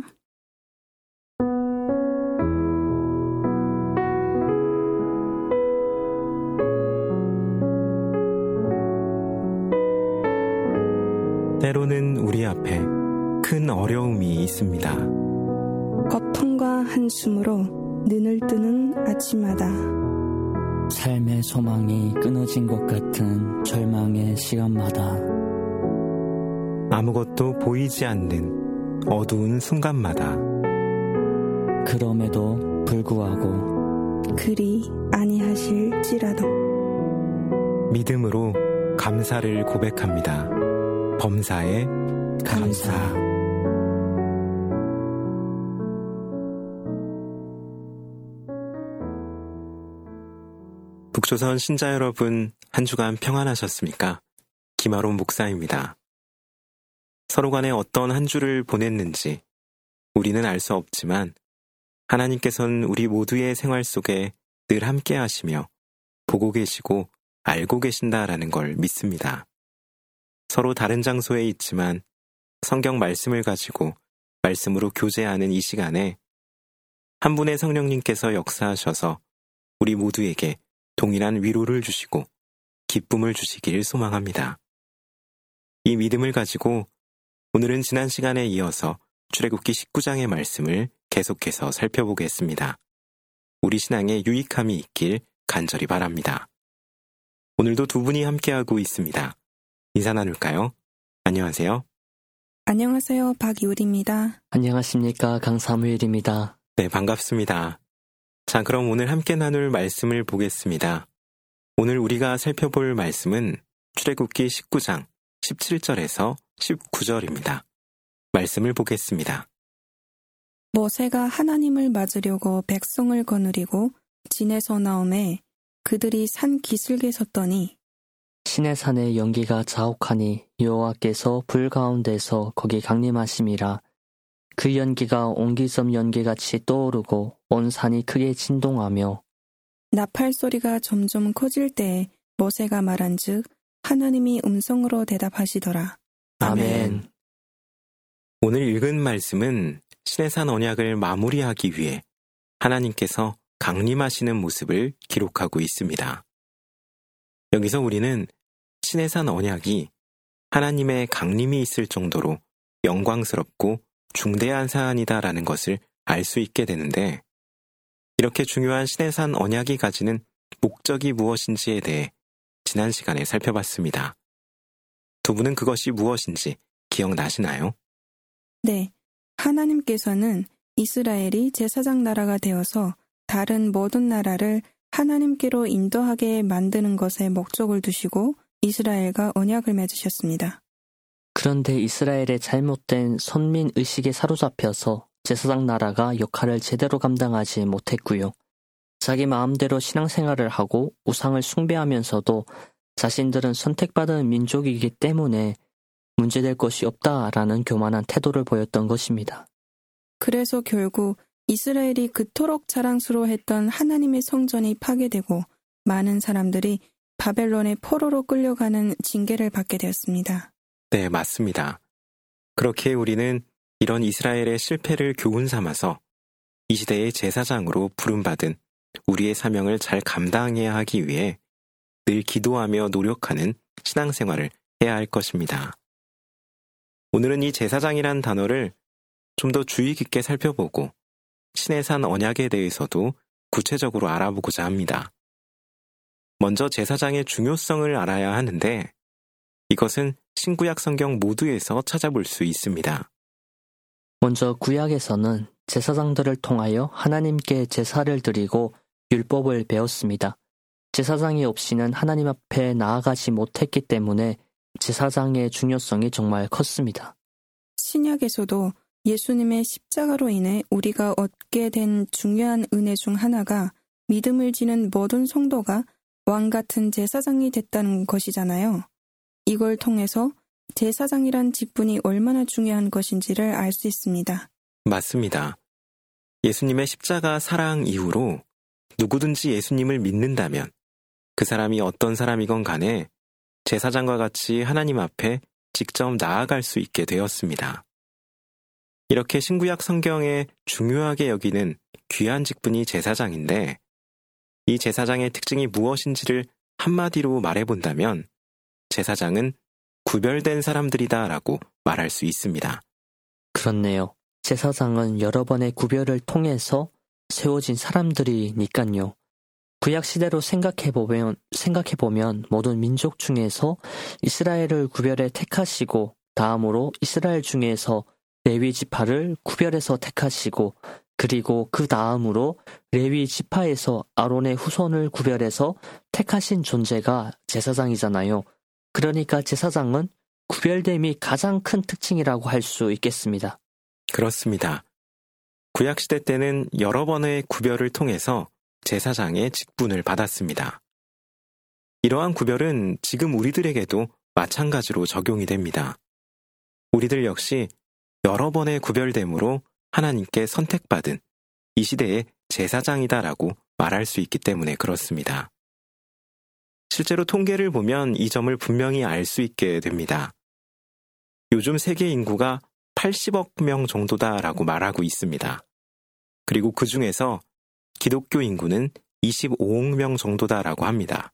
때로는 우리 앞에 큰 어려움이 있습니다. 고통과 한숨으로 눈을 뜨는 아침마다 삶의 소망이 끊어진 것 같은 절망의 시간마다 아무것도 보이지 않는 어두운 순간마다 그럼에도 불구하고 그리 아니하실지라도 믿음으로 감사를 고백합니다. 범사에 감사. 북조선 신자 여러분, 한 주간 평안하셨습니까? 김아론 목사입니다. 서로 간에 어떤 한 주를 보냈는지 우리는 알 수 없지만 하나님께서는 우리 모두의 생활 속에 늘 함께 하시며 보고 계시고 알고 계신다라는 걸 믿습니다. 서로 다른 장소에 있지만 성경 말씀을 가지고 말씀으로 교제하는 이 시간에 한 분의 성령님께서 역사하셔서 우리 모두에게 동일한 위로를 주시고 기쁨을 주시길 소망합니다. 이 믿음을 가지고 오늘은 지난 시간에 이어서 출애굽기 십구 장의 말씀을 계속해서 살펴보겠습니다. 우리 신앙에 유익함이 있길 간절히 바랍니다. 오늘도 두 분이 함께하고 있습니다. 인사 나눌까요? 안녕하세요. 안녕하세요. 박이울입니다. 안녕하십니까, 강사무일입니다. 네, 반갑습니다. 자, 그럼 오늘 함께 나눌 말씀을 보겠습니다. 오늘 우리가 살펴볼 말씀은 출애굽기 십구 장 십칠 절에서 십구 절입니다. 말씀을 보겠습니다. 모세가 하나님을 맞으려고 백성을 거느리고 진에서 나오매 그들이 산 기슭에 섰더니 시내산의 연기가 자욱하니 여호와께서 불 가운데서 거기 강림하심이라. 그 연기가 옹기섬 연기같이 떠오르고 온 산이 크게 진동하며 나팔 소리가 점점 커질 때에 모세가 말한즉 하나님이 음성으로 대답하시더라. 아멘. 오늘 읽은 말씀은 시내산 언약을 마무리하기 위해 하나님께서 강림하시는 모습을 기록하고 있습니다. 여기서 우리는 시내산 언약이 하나님의 강림이 있을 정도로 영광스럽고 중대한 사안이다라는 것을 알 수 있게 되는데, 이렇게 중요한 시내산 언약이 가지는 목적이 무엇인지에 대해 지난 시간에 살펴봤습니다. 두 분은 그것이 무엇인지 기억나시나요? 네, 하나님께서는 이스라엘이 제사장 나라가 되어서 다른 모든 나라를 하나님께로 인도하게 만드는 것에 목적을 두시고 이스라엘과 언약을 맺으셨습니다. 그런데 이스라엘의 잘못된 선민 의식에 사로잡혀서 제사장 나라가 역할을 제대로 감당하지 못했고요. 자기 마음대로 신앙생활을 하고 우상을 숭배하면서도 자신들은 선택받은 민족이기 때문에 문제될 것이 없다라는 교만한 태도를 보였던 것입니다. 그래서 결국 이스라엘이 그토록 자랑스러워했던 하나님의 성전이 파괴되고 많은 사람들이 바벨론의 포로로 끌려가는 징계를 받게 되었습니다. 네, 맞습니다. 그렇게 우리는 이런 이스라엘의 실패를 교훈 삼아서 이 시대의 제사장으로 부름받은 우리의 사명을 잘 감당해야 하기 위해 늘 기도하며 노력하는 신앙생활을 해야 할 것입니다. 오늘은 이 제사장이란 단어를 좀 더 주의 깊게 살펴보고 시내산 언약에 대해서도 구체적으로 알아보고자 합니다. 먼저 제사장의 중요성을 알아야 하는데 이것은 신구약 성경 모두에서 찾아볼 수 있습니다. 먼저 구약에서는 제사장들을 통하여 하나님께 제사를 드리고 율법을 배웠습니다. 제사장이 없이는 하나님 앞에 나아가지 못했기 때문에 제사장의 중요성이 정말 컸습니다. 신약에서도 예수님의 십자가로 인해 우리가 얻게 된 중요한 은혜 중 하나가 믿음을 지닌 모든 성도가 왕 같은 제사장이 됐다는 것이잖아요. 이걸 통해서 제사장이란 직분이 얼마나 중요한 것인지를 알 수 있습니다. 맞습니다. 예수님의 십자가 사랑 이후로 누구든지 예수님을 믿는다면 그 사람이 어떤 사람이건 간에 제사장과 같이 하나님 앞에 직접 나아갈 수 있게 되었습니다. 이렇게 신구약 성경에 중요하게 여기는 귀한 직분이 제사장인데 이 제사장의 특징이 무엇인지를 한마디로 말해본다면 제사장은 구별된 사람들이다라고 말할 수 있습니다. 그렇네요. 제사장은 여러 번의 구별을 통해서 세워진 사람들이니까요. 구약 시대로 생각해보면, 생각해보면 모든 민족 중에서 이스라엘을 구별해 택하시고 다음으로 이스라엘 중에서 레위 지파를 구별해서 택하시고 그리고 그 다음으로 레위 지파에서 아론의 후손을 구별해서 택하신 존재가 제사장이잖아요. 그러니까 제사장은 구별됨이 가장 큰 특징이라고 할 수 있겠습니다. 그렇습니다. 구약시대 때는 여러 번의 구별을 통해서 제사장의 직분을 받았습니다. 이러한 구별은 지금 우리들에게도 마찬가지로 적용이 됩니다. 우리들 역시 여러 번의 구별됨으로 하나님께 선택받은 이 시대의 제사장이다라고 말할 수 있기 때문에 그렇습니다. 실제로 통계를 보면 이 점을 분명히 알 수 있게 됩니다. 요즘 세계 인구가 팔십억 명 정도다라고 말하고 있습니다. 그리고 그 중에서 기독교 인구는 이십오억 명 정도다라고 합니다.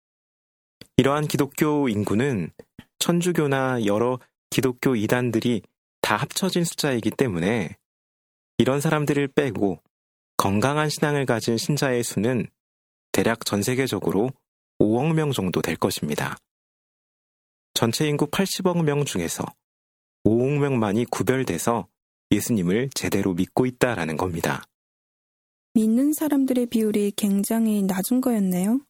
이러한 기독교 인구는 천주교나 여러 기독교 이단들이 다 합쳐진 숫자이기 때문에 이런 사람들을 빼고 건강한 신앙을 가진 신자의 수는 대략 전 세계적으로 오억 명 정도 될 것입니다. 전체 인구 팔십억 명 중에서 오억 명만이 구별돼서 예수님을 제대로 믿고 있다라는 겁니다. 믿는 사람들의 비율이 굉장히 낮은 거였네요.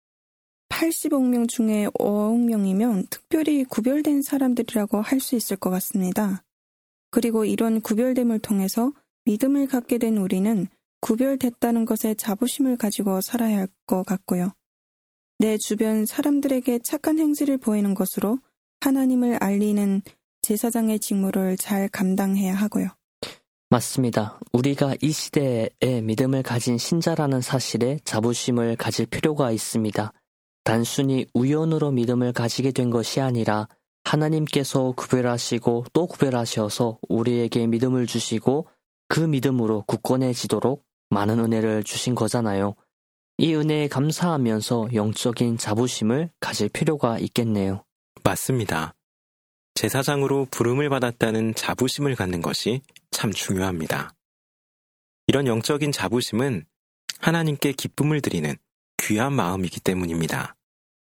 팔십억 명 중에 오억 명이면 특별히 구별된 사람들이라고 할 수 있을 것 같습니다. 그리고 이런 구별됨을 통해서 믿음을 갖게 된 우리는 구별됐다는 것에 자부심을 가지고 살아야 할 것 같고요. 내 주변 사람들에게 착한 행실을 보이는 것으로 하나님을 알리는 제사장의 직무를 잘 감당해야 하고요. 맞습니다. 우리가 이 시대에 믿음을 가진 신자라는 사실에 자부심을 가질 필요가 있습니다. 단순히 우연으로 믿음을 가지게 된 것이 아니라 하나님께서 구별하시고 또 구별하셔서 우리에게 믿음을 주시고 그 믿음으로 굳건해지도록 많은 은혜를 주신 거잖아요. 이 은혜에 감사하면서 영적인 자부심을 가질 필요가 있겠네요. 맞습니다. 제사장으로 부름을 받았다는 자부심을 갖는 것이 참 중요합니다. 이런 영적인 자부심은 하나님께 기쁨을 드리는 귀한 마음이기 때문입니다.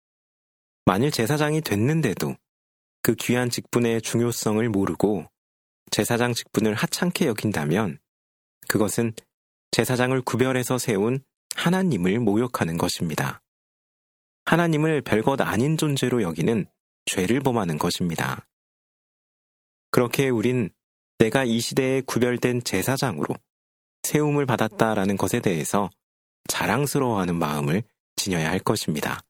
만일 제사장이 됐는데도 그 귀한 직분의 중요성을 모르고 제사장 직분을 하찮게 여긴다면 그것은 제사장을 구별해서 세운 하나님을 모욕하는 것입니다. 하나님을 별것 아닌 존재로 여기는 죄를 범하는 것입니다. 그렇게 우린 내가 이 시대에 구별된 제사장으로 세움을 받았다라는 것에 대해서 자랑스러워하는 마음을 지녀야 할 것입니다.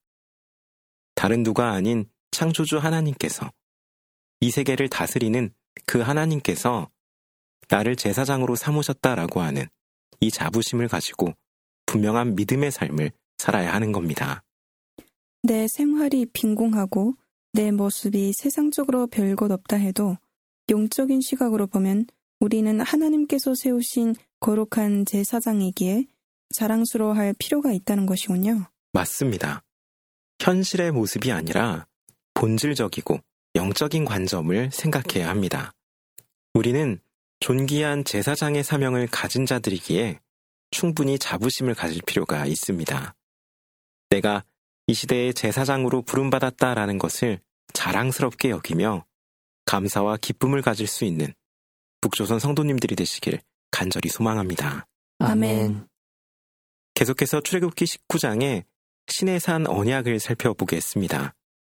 다른 누가 아닌 창조주 하나님께서 이 세계를 다스리는 그 하나님께서 나를 제사장으로 삼으셨다라고 하는 이 자부심을 가지고 분명한 믿음의 삶을 살아야 하는 겁니다. 내 생활이 빈궁하고 내 모습이 세상적으로 별것 없다 해도 영적인 시각으로 보면 우리는 하나님께서 세우신 거룩한 제사장이기에 자랑스러워할 필요가 있다는 것이군요. 맞습니다. 현실의 모습이 아니라 본질적이고 영적인 관점을 생각해야 합니다. 우리는 존귀한 제사장의 사명을 가진 자들이기에 충분히 자부심을 가질 필요가 있습니다. 내가 이 시대의 제사장으로 부름받았다라는 것을 자랑스럽게 여기며 감사와 기쁨을 가질 수 있는 북조선 성도님들이 되시길 간절히 소망합니다. 아멘. 계속해서 출애굽기 십구 장에 시내산 언약을 살펴보겠습니다.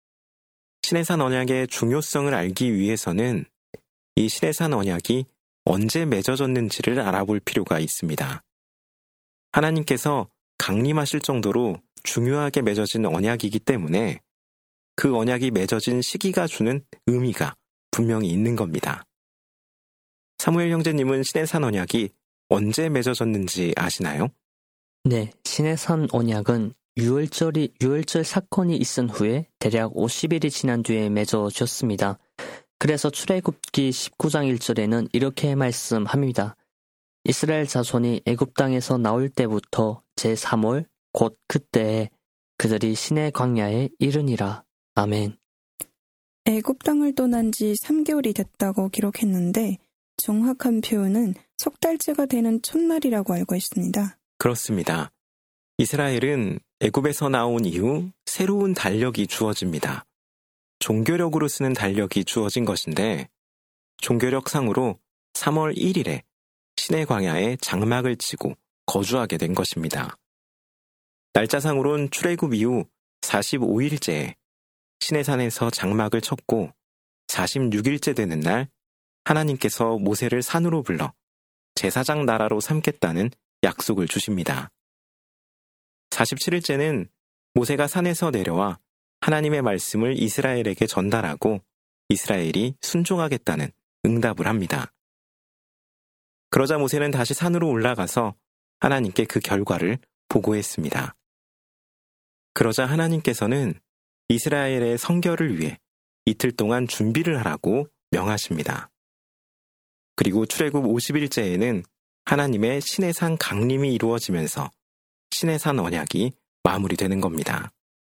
시내산 언약의 중요성을 알기 위해서는 이 시내산 언약이 언제 맺어졌는지를 알아볼 필요가 있습니다. 하나님께서 강림하실 정도로 중요하게 맺어진 언약이기 때문에 그 언약이 맺어진 시기가 주는 의미가 분명히 있는 겁니다. 사무엘 형제님은 시내산 언약이 언제 맺어졌는지 아시나요? 네, 시내산 언약은 유월절이, 유월절 사건이 있은 후에 대략 오십 일이 지난 뒤에 맺어졌습니다. 그래서 출애굽기 십구 장 일 절에는 이렇게 말씀합니다. 이스라엘 자손이 애굽 땅에서 나올 때부터 제삼 월 곧 그때에 그들이 시내 광야에 이르니라. 아멘. 애굽 땅을 떠난 지 삼 개월이 됐다고 기록했는데 정확한 표현은 석 달째가 되는 첫날이라고 알고 있습니다. 그렇습니다. 이스라엘은 애굽에서 나온 이후 새로운 달력이 주어집니다. 종교력으로 쓰는 달력이 주어진 것인데 종교력상으로 삼월 일 일에 시내 광야에 장막을 치고 거주하게 된 것입니다. 날짜상으론 출애굽 이후 사십오 일째에 시내산에서 장막을 쳤고 사십육 일째 되는 날 하나님께서 모세를 산으로 불러 제사장 나라로 삼겠다는 약속을 주십니다. 사십칠 일째는 모세가 산에서 내려와 하나님의 말씀을 이스라엘에게 전달하고 이스라엘이 순종하겠다는 응답을 합니다. 그러자 모세는 다시 산으로 올라가서 하나님께 그 결과를 보고했습니다. 그러자 하나님께서는 이스라엘의 성결을 위해 이틀 동안 준비를 하라고 명하십니다. 그리고 출애굽 오십 일째에는 하나님의 시내산 강림이 이루어지면서 시내산 언약이 마무리되는 겁니다.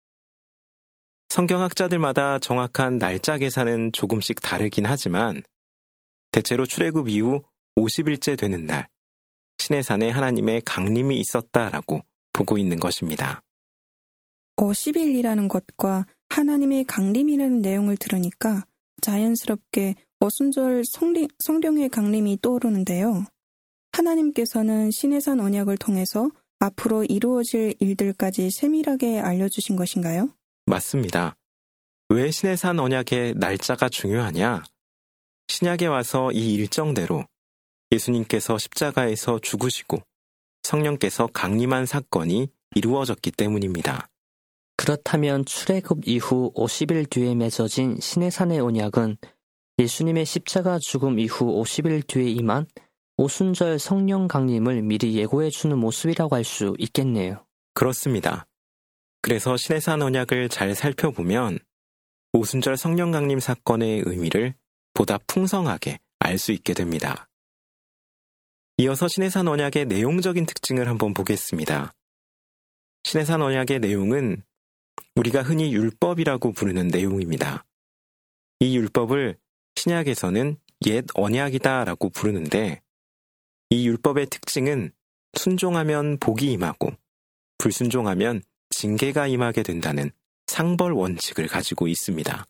성경학자들마다 정확한 날짜 계산은 조금씩 다르긴 하지만 대체로 출애굽 이후 오십 일째 되는 날 시내산에 하나님의 강림이 있었다라고 보고 있는 것입니다. 오십 일이라는 것과 하나님의 강림이라는 내용을 들으니까 자연스럽게 오순절 성리, 성령의 강림이 떠오르는데요. 하나님께서는 시내산 언약을 통해서 앞으로 이루어질 일들까지 세밀하게 알려주신 것인가요? 맞습니다. 왜 시내산 언약의 날짜가 중요하냐? 신약에 와서 이 일정대로 예수님께서 십자가에서 죽으시고 성령께서 강림한 사건이 이루어졌기 때문입니다. 그렇다면 출애굽 이후 오십 일 뒤에 맺어진 시내산의 언약은 예수님의 십자가 죽음 이후 오십 일 뒤에 임한 오순절 성령 강림을 미리 예고해주는 모습이라고 할 수 있겠네요. 그렇습니다. 그래서 시내산 언약을 잘 살펴보면 오순절 성령 강림 사건의 의미를 보다 풍성하게 알 수 있게 됩니다. 이어서 시내산 언약의 내용적인 특징을 한번 보겠습니다. 시내산 언약의 내용은 우리가 흔히 율법이라고 부르는 내용입니다. 이 율법을 신약에서는 옛 언약이다라고 부르는데 이 율법의 특징은 순종하면 복이 임하고 불순종하면 징계가 임하게 된다는 상벌 원칙을 가지고 있습니다.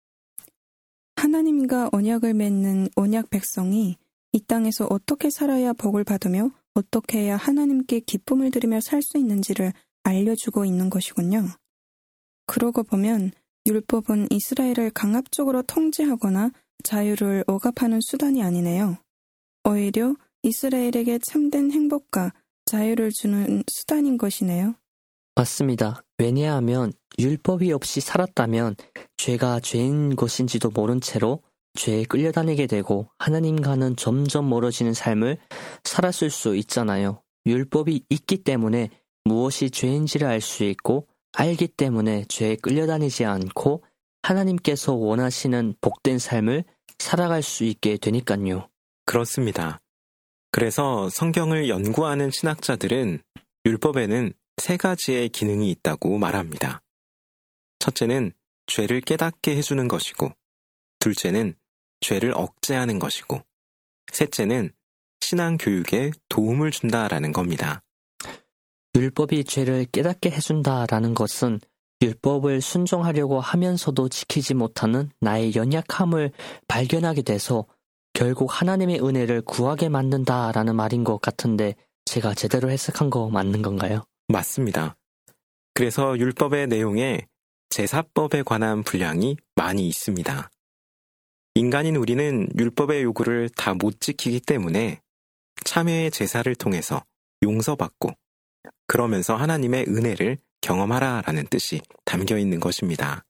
하나님과 언약을 맺는 언약 백성이 이 땅에서 어떻게 살아야 복을 받으며 어떻게 해야 하나님께 기쁨을 드리며 살 수 있는지를 알려주고 있는 것이군요. 그러고 보면 율법은 이스라엘을 강압적으로 통제하거나 자유를 억압하는 수단이 아니네요. 오히려 이스라엘에게 참된 행복과 자유를 주는 수단인 것이네요. 맞습니다. 왜냐하면 율법이 없이 살았다면 죄가 죄인 것인지도 모른 채로 죄에 끌려다니게 되고 하나님과는 점점 멀어지는 삶을 살았을 수 있잖아요. 율법이 있기 때문에 무엇이 죄인지를 알 수 있고 알기 때문에 죄에 끌려다니지 않고 하나님께서 원하시는 복된 삶을 살아갈 수 있게 되니까요. 그렇습니다. 그래서 성경을 연구하는 신학자들은 율법에는 세 가지의 기능이 있다고 말합니다. 첫째는 죄를 깨닫게 해주는 것이고, 둘째는 죄를 억제하는 것이고, 셋째는 신앙 교육에 도움을 준다라는 겁니다. 율법이 죄를 깨닫게 해준다라는 것은 율법을 순종하려고 하면서도 지키지 못하는 나의 연약함을 발견하게 돼서 결국 하나님의 은혜를 구하게 만든다라는 말인 것 같은데 제가 제대로 해석한 거 맞는 건가요? 맞습니다. 그래서 율법의 내용에 제사법에 관한 분량이 많이 있습니다. 인간인 우리는 율법의 요구를 다 못 지키기 때문에 참회의 제사를 통해서 용서받고 그러면서 하나님의 은혜를 경험하라라는 뜻이 담겨 있는 것입니다.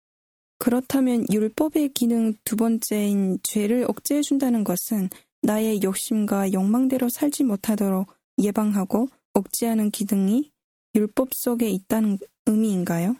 그렇다면 율법의 기능 두 번째인 죄를 억제해준다는 것은 나의 욕심과 욕망대로 살지 못하도록 예방하고 억제하는 기능이 율법 속에 있다는 의미인가요?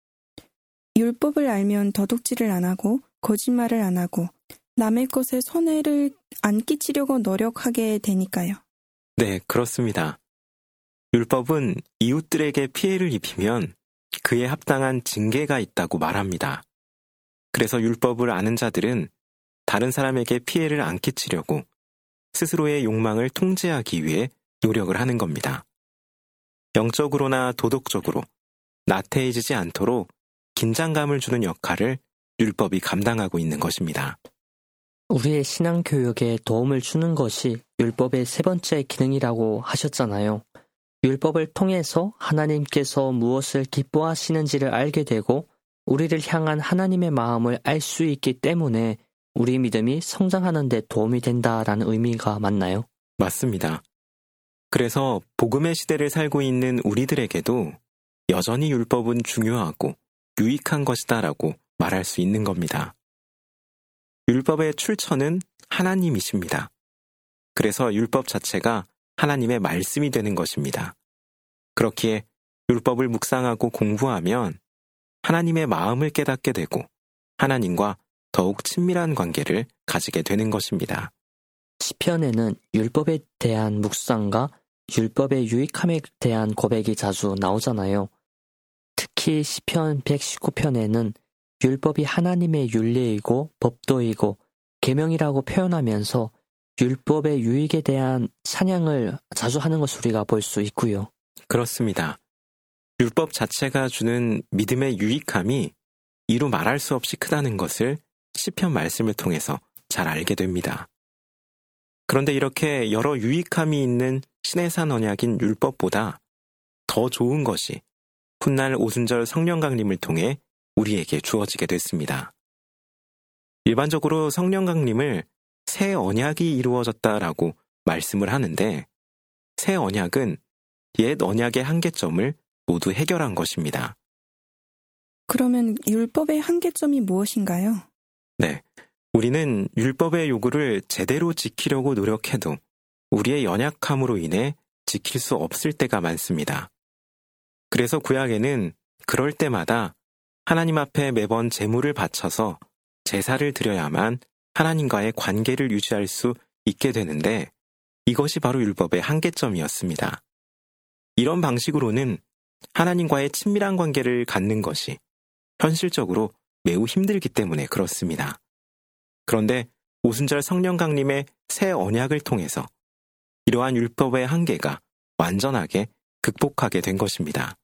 율법을 알면 도둑질을 안 하고 거짓말을 안 하고 남의 것에 손해를 안 끼치려고 노력하게 되니까요. 네, 그렇습니다. 율법은 이웃들에게 피해를 입히면 그에 합당한 징계가 있다고 말합니다. 그래서 율법을 아는 자들은 다른 사람에게 피해를 안 끼치려고 스스로의 욕망을 통제하기 위해 노력을 하는 겁니다. 영적으로나 도덕적으로 나태해지지 않도록 긴장감을 주는 역할을 율법이 감당하고 있는 것입니다. 우리의 신앙교육에 도움을 주는 것이 율법의 세 번째 기능이라고 하셨잖아요. 율법을 통해서 하나님께서 무엇을 기뻐하시는지를 알게 되고 우리를 향한 하나님의 마음을 알 수 있기 때문에 우리 믿음이 성장하는 데 도움이 된다라는 의미가 맞나요? 맞습니다. 그래서 복음의 시대를 살고 있는 우리들에게도 여전히 율법은 중요하고 유익한 것이다라고 말할 수 있는 겁니다. 율법의 출처는 하나님이십니다. 그래서 율법 자체가 하나님의 말씀이 되는 것입니다. 그렇기에 율법을 묵상하고 공부하면 하나님의 마음을 깨닫게 되고 하나님과 더욱 친밀한 관계를 가지게 되는 것입니다. 시편에는 율법에 대한 묵상과 율법의 유익함에 대한 고백이 자주 나오잖아요. 특히 시편 백십구 편에는 율법이 하나님의 윤리이고 법도이고 계명이라고 표현하면서 율법의 유익에 대한 찬양을 자주 하는 것을 우리가 볼 수 있고요. 그렇습니다. 율법 자체가 주는 믿음의 유익함이 이루 말할 수 없이 크다는 것을 시편 말씀을 통해서 잘 알게 됩니다. 그런데 이렇게 여러 유익함이 있는 신해산 언약인 율법보다 더 좋은 것이 훗날 오순절 성령 강림을 통해 우리에게 주어지게 됐습니다. 일반적으로 성령 강림을 새 언약이 이루어졌다라고 말씀을 하는데 새 언약은 옛 언약의 한계점을 모두 해결한 것입니다. 그러면 율법의 한계점이 무엇인가요? 네, 우리는 율법의 요구를 제대로 지키려고 노력해도 우리의 연약함으로 인해 지킬 수 없을 때가 많습니다. 그래서 구약에는 그럴 때마다 하나님 앞에 매번 제물을 바쳐서 제사를 드려야만 하나님과의 관계를 유지할 수 있게 되는데 이것이 바로 율법의 한계점이었습니다. 이런 방식으로는 하나님과의 친밀한 관계를 갖는 것이 현실적으로 매우 힘들기 때문에 그렇습니다. 그런데 오순절 성령 강림의 새 언약을 통해서 이러한 율법의 한계가 완전하게 극복하게 된 것입니다.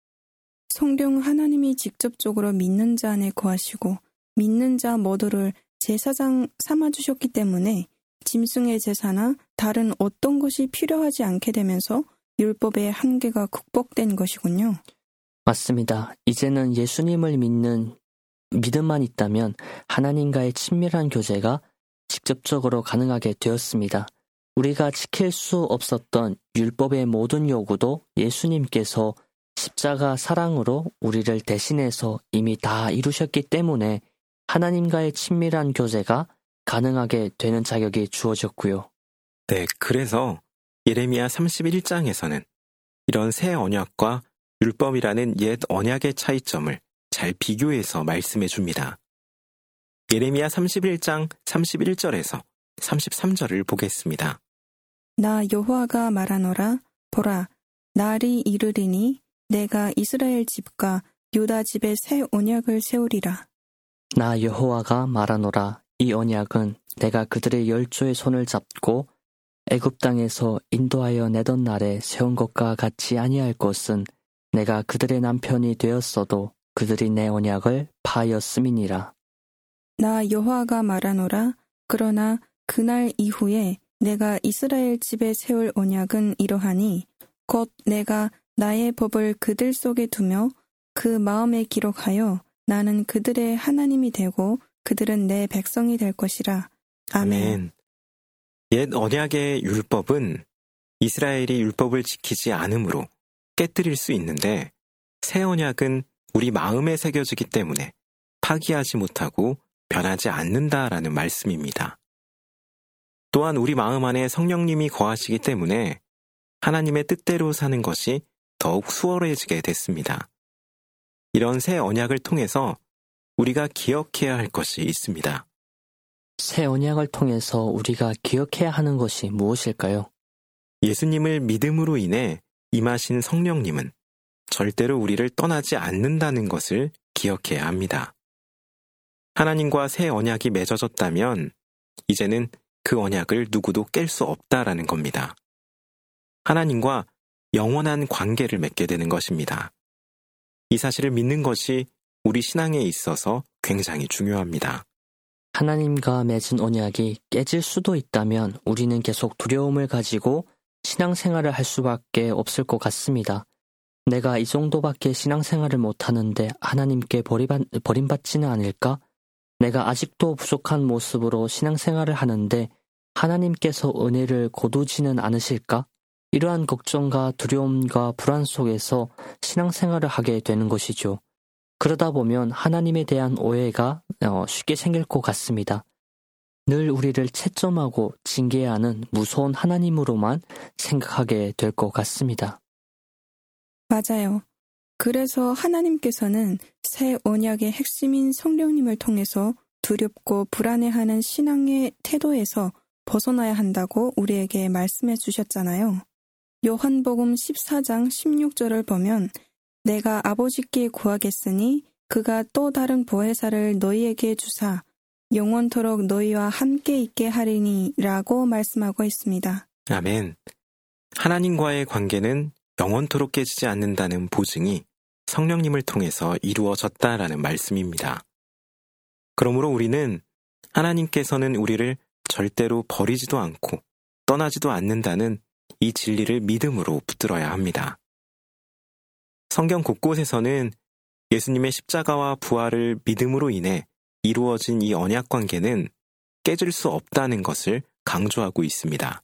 성령 하나님이 직접적으로 믿는 자 안에 거하시고 믿는 자 모두를 제사장 삼아주셨기 때문에 짐승의 제사나 다른 어떤 것이 필요하지 않게 되면서 율법의 한계가 극복된 것이군요. 맞습니다. 이제는 예수님을 믿는 믿음만 있다면 하나님과의 친밀한 교제가 직접적으로 가능하게 되었습니다. 우리가 지킬 수 없었던 율법의 모든 요구도 예수님께서 십자가 사랑으로 우리를 대신해서 이미 다 이루셨기 때문에 하나님과의 친밀한 교제가 가능하게 되는 자격이 주어졌고요. 네, 그래서 예레미야 삼십일 장에서는 이런 새 언약과 율법이라는 옛 언약의 차이점을 잘 비교해서 말씀해 줍니다. 예레미야 삼십일 장 삼십일 절에서 삼십삼 절을 보겠습니다. 나 여호와가 말하노라 보라 날이 이르리니 내가 이스라엘 집과 유다 집에 새 언약을 세우리라. 나 여호와가 말하노라 이 언약은 내가 그들의 열조의 손을 잡고 애굽 땅에서 인도하여 내던 날에 세운 것과 같이 아니할 것은 내가 그들의 남편이 되었어도 그들이 내 언약을 파하였음이니라. 나 여호와가 말하노라 그러나 그날 이후에 내가 이스라엘 집에 세울 언약은 이러하니 곧 내가 나의 법을 그들 속에 두며 그 마음에 기록하여 나는 그들의 하나님이 되고 그들은 내 백성이 될 것이라. 아멘. 아멘. 옛 언약의 율법은 이스라엘이 율법을 지키지 않으므로 깨뜨릴 수 있는데 새 언약은 우리 마음에 새겨지기 때문에 파기하지 못하고 변하지 않는다라는 말씀입니다. 또한 우리 마음 안에 성령님이 거하시기 때문에 하나님의 뜻대로 사는 것이 더욱 수월해지게 됐습니다. 이런 새 언약을 통해서 우리가 기억해야 할 것이 있습니다. 새 언약을 통해서 우리가 기억해야 하는 것이 무엇일까요? 예수님을 믿음으로 인해 임하신 성령님은 절대로 우리를 떠나지 않는다는 것을 기억해야 합니다. 하나님과 새 언약이 맺어졌다면 이제는 그 언약을 누구도 깰 수 없다라는 겁니다. 하나님과 영원한 관계를 맺게 되는 것입니다. 이 사실을 믿는 것이 우리 신앙에 있어서 굉장히 중요합니다. 하나님과 맺은 언약이 깨질 수도 있다면 우리는 계속 두려움을 가지고 신앙생활을 할 수밖에 없을 것 같습니다. 내가 이 정도밖에 신앙생활을 못하는데 하나님께 버림받지는 않을까? 내가 아직도 부족한 모습으로 신앙생활을 하는데 하나님께서 은혜를 거두지는 않으실까? 이러한 걱정과 두려움과 불안 속에서 신앙생활을 하게 되는 것이죠. 그러다 보면 하나님에 대한 오해가 쉽게 생길 것 같습니다. 늘 우리를 채점하고 징계하는 무서운 하나님으로만 생각하게 될 것 같습니다. 맞아요. 그래서 하나님께서는 새 언약의 핵심인 성령님을 통해서 두렵고 불안해하는 신앙의 태도에서 벗어나야 한다고 우리에게 말씀해 주셨잖아요. 요한복음 십사 장 십육 절을 보면 내가 아버지께 구하겠으니 그가 또 다른 보혜사를 너희에게 주사 영원토록 너희와 함께 있게 하리니 라고 말씀하고 있습니다. 아멘. 하나님과의 관계는 영원토록 깨지지 않는다는 보증이 성령님을 통해서 이루어졌다라는 말씀입니다. 그러므로 우리는 하나님께서는 우리를 절대로 버리지도 않고 떠나지도 않는다는 이 진리를 믿음으로 붙들어야 합니다. 성경 곳곳에서는 예수님의 십자가와 부활을 믿음으로 인해 이루어진 이 언약 관계는 깨질 수 없다는 것을 강조하고 있습니다.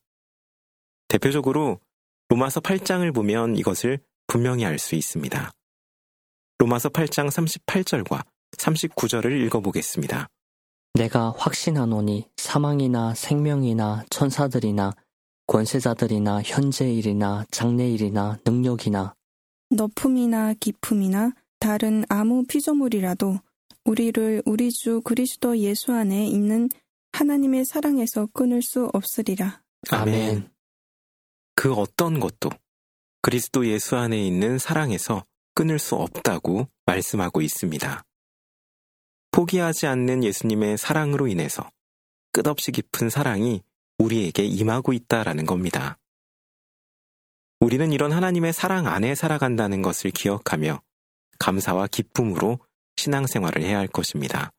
대표적으로 로마서 팔 장을 보면 이것을 분명히 알 수 있습니다. 로마서 팔 장 삼십팔 절과 삼십구 절을 읽어보겠습니다. 내가 확신하노니 사망이나 생명이나 천사들이나 권세자들이나 현재일이나 장래일이나 능력이나 높음이나 깊음이나 다른 아무 피조물이라도 우리를 우리 주 그리스도 예수 안에 있는 하나님의 사랑에서 끊을 수 없으리라. 아멘. 그 어떤 것도 그리스도 예수 안에 있는 사랑에서 끊을 수 없다고 말씀하고 있습니다. 포기하지 않는 예수님의 사랑으로 인해서 끝없이 깊은 사랑이 우리에게 임하고 있다라는 겁니다. 우리는 이런 하나님의 사랑 안에 살아간다는 것을 기억하며 감사와 기쁨으로 신앙생활을 해야 할 것입니다.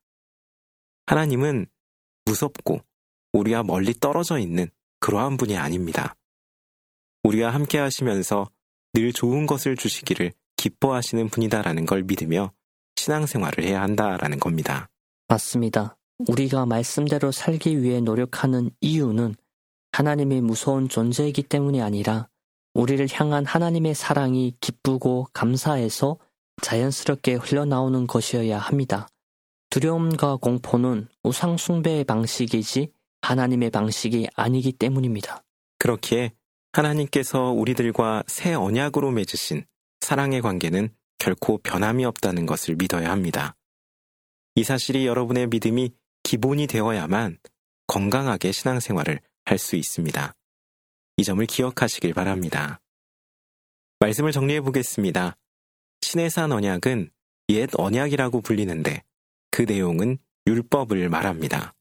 하나님은 무섭고 우리와 멀리 떨어져 있는 그러한 분이 아닙니다. 우리와 함께 하시면서 늘 좋은 것을 주시기를 기뻐하시는 분이다라는 걸 믿으며 신앙생활을 해야 한다라는 겁니다. 맞습니다. 우리가 말씀대로 살기 위해 노력하는 이유는 하나님의 무서운 존재이기 때문이 아니라 우리를 향한 하나님의 사랑이 기쁘고 감사해서 자연스럽게 흘러나오는 것이어야 합니다. 두려움과 공포는 우상 숭배의 방식이지 하나님의 방식이 아니기 때문입니다. 그렇기에 하나님께서 우리들과 새 언약으로 맺으신 사랑의 관계는 결코 변함이 없다는 것을 믿어야 합니다. 이 사실이 여러분의 믿음이 기본이 되어야만 건강하게 신앙생활을 할 수 있습니다. 이 점을 기억하시길 바랍니다. 말씀을 정리해 보겠습니다. 시내산 언약은 옛 언약이라고 불리는데 그 내용은 율법을 말합니다.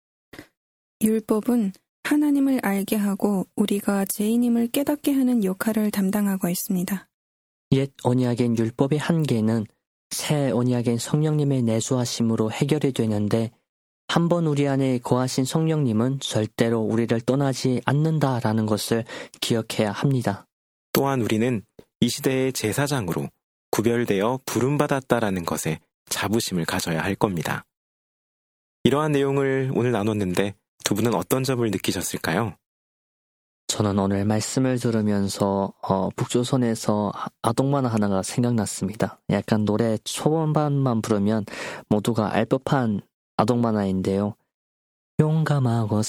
율법은 하나님을 알게 하고 우리가 죄인임을 깨닫게 하는 역할을 담당하고 있습니다. 옛 언약인 율법의 한계는 새 언약인 성령님의 내주하심으로 해결이 되는데 한 번 우리 안에 거하신 성령님은 절대로 우리를 떠나지 않는다라는 것을 기억해야 합니다. 또한 우리는 이 시대의 제사장으로 구별되어 부름받았다라는 것에 자부심을 가져야 할 겁니다. 이러한 내용을 오늘 나눴는데 두 분은 어떤 점을 느끼셨을까요? 저는 오늘 말씀을 들으면서 어, 북조선에서 아동 만화 하나가 생각났습니다. 약간 노래 초반만 부르면 모두가 알 법한 아동 만화인데요. 용감하고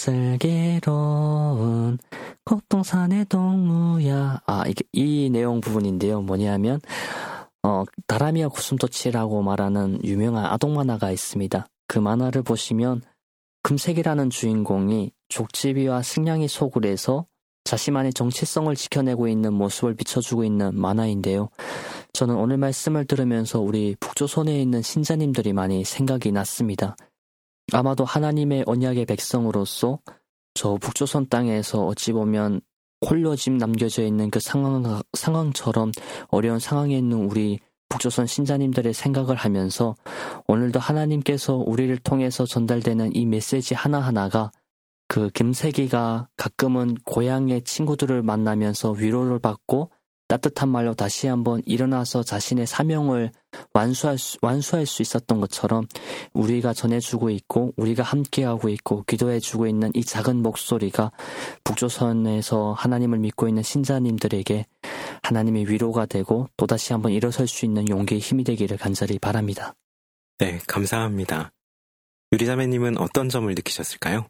슬기로운 고통산의 동무야. 아, 이게 이 내용 부분인데요. 뭐냐면 어, 다라미와 고슴도치라고 말하는 유명한 아동 만화가 있습니다. 그 만화를 보시면 금색이라는 주인공이 족제비와 승냥이 속을 해서 자신만의 정체성을 지켜내고 있는 모습을 비춰주고 있는 만화인데요. 저는 오늘 말씀을 들으면서 우리 북조선에 있는 신자님들이 많이 생각이 났습니다. 아마도 하나님의 언약의 백성으로서 저 북조선 땅에서 어찌 보면 홀려짐 남겨져 있는 그 상황, 상황처럼 어려운 상황에 있는 우리 북조선 신자님들의 생각을 하면서 오늘도 하나님께서 우리를 통해서 전달되는 이 메시지 하나하나가 그 김세기가 가끔은 고향의 친구들을 만나면서 위로를 받고 따뜻한 말로 다시 한번 일어나서 자신의 사명을 완수할 수, 완수할 수 있었던 것처럼 우리가 전해주고 있고 우리가 함께하고 있고 기도해주고 있는 이 작은 목소리가 북조선에서 하나님을 믿고 있는 신자님들에게 하나님의 위로가 되고 또다시 한번 일어설 수 있는 용기의 힘이 되기를 간절히 바랍니다. 네, 감사합니다. 유리자매님은 어떤 점을 느끼셨을까요?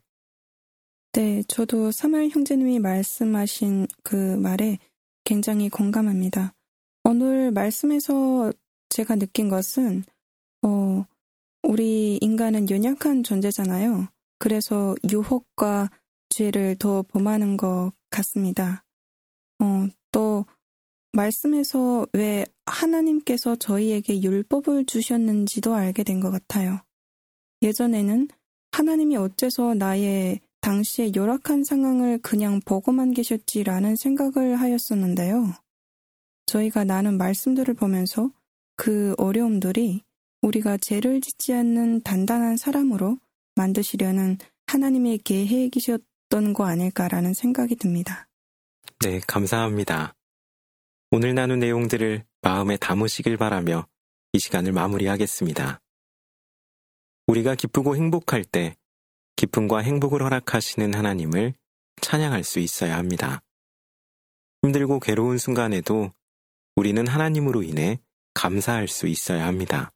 네, 저도 사무엘 형제님이 말씀하신 그 말에 굉장히 공감합니다. 오늘 말씀에서 제가 느낀 것은 어, 우리 인간은 연약한 존재잖아요. 그래서 유혹과 죄를 더 범하는 것 같습니다. 어, 또 말씀에서 왜 하나님께서 저희에게 율법을 주셨는지도 알게 된 것 같아요. 예전에는 하나님이 어째서 나의 당시의 열악한 상황을 그냥 보고만 계셨지라는 생각을 하였었는데요. 저희가 나눈 말씀들을 보면서 그 어려움들이 우리가 죄를 짓지 않는 단단한 사람으로 만드시려는 하나님의 계획이셨던 거 아닐까라는 생각이 듭니다. 네, 감사합니다. 오늘 나눈 내용들을 마음에 담으시길 바라며 이 시간을 마무리하겠습니다. 우리가 기쁘고 행복할 때 기쁨과 행복을 허락하시는 하나님을 찬양할 수 있어야 합니다. 힘들고 괴로운 순간에도 우리는 하나님으로 인해 감사할 수 있어야 합니다.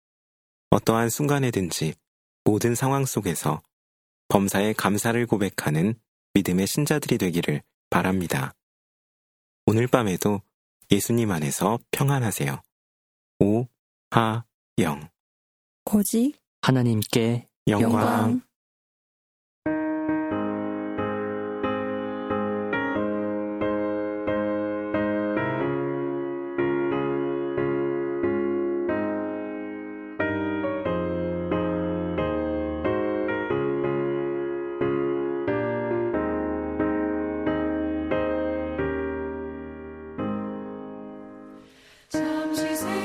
어떠한 순간에든지 모든 상황 속에서 범사에 감사를 고백하는 믿음의 신자들이 되기를 바랍니다. 오늘 밤에도 예수님 안에서 평안하세요. 오, 하, 영. 오직 하나님께 영광. 영광. 잠시 생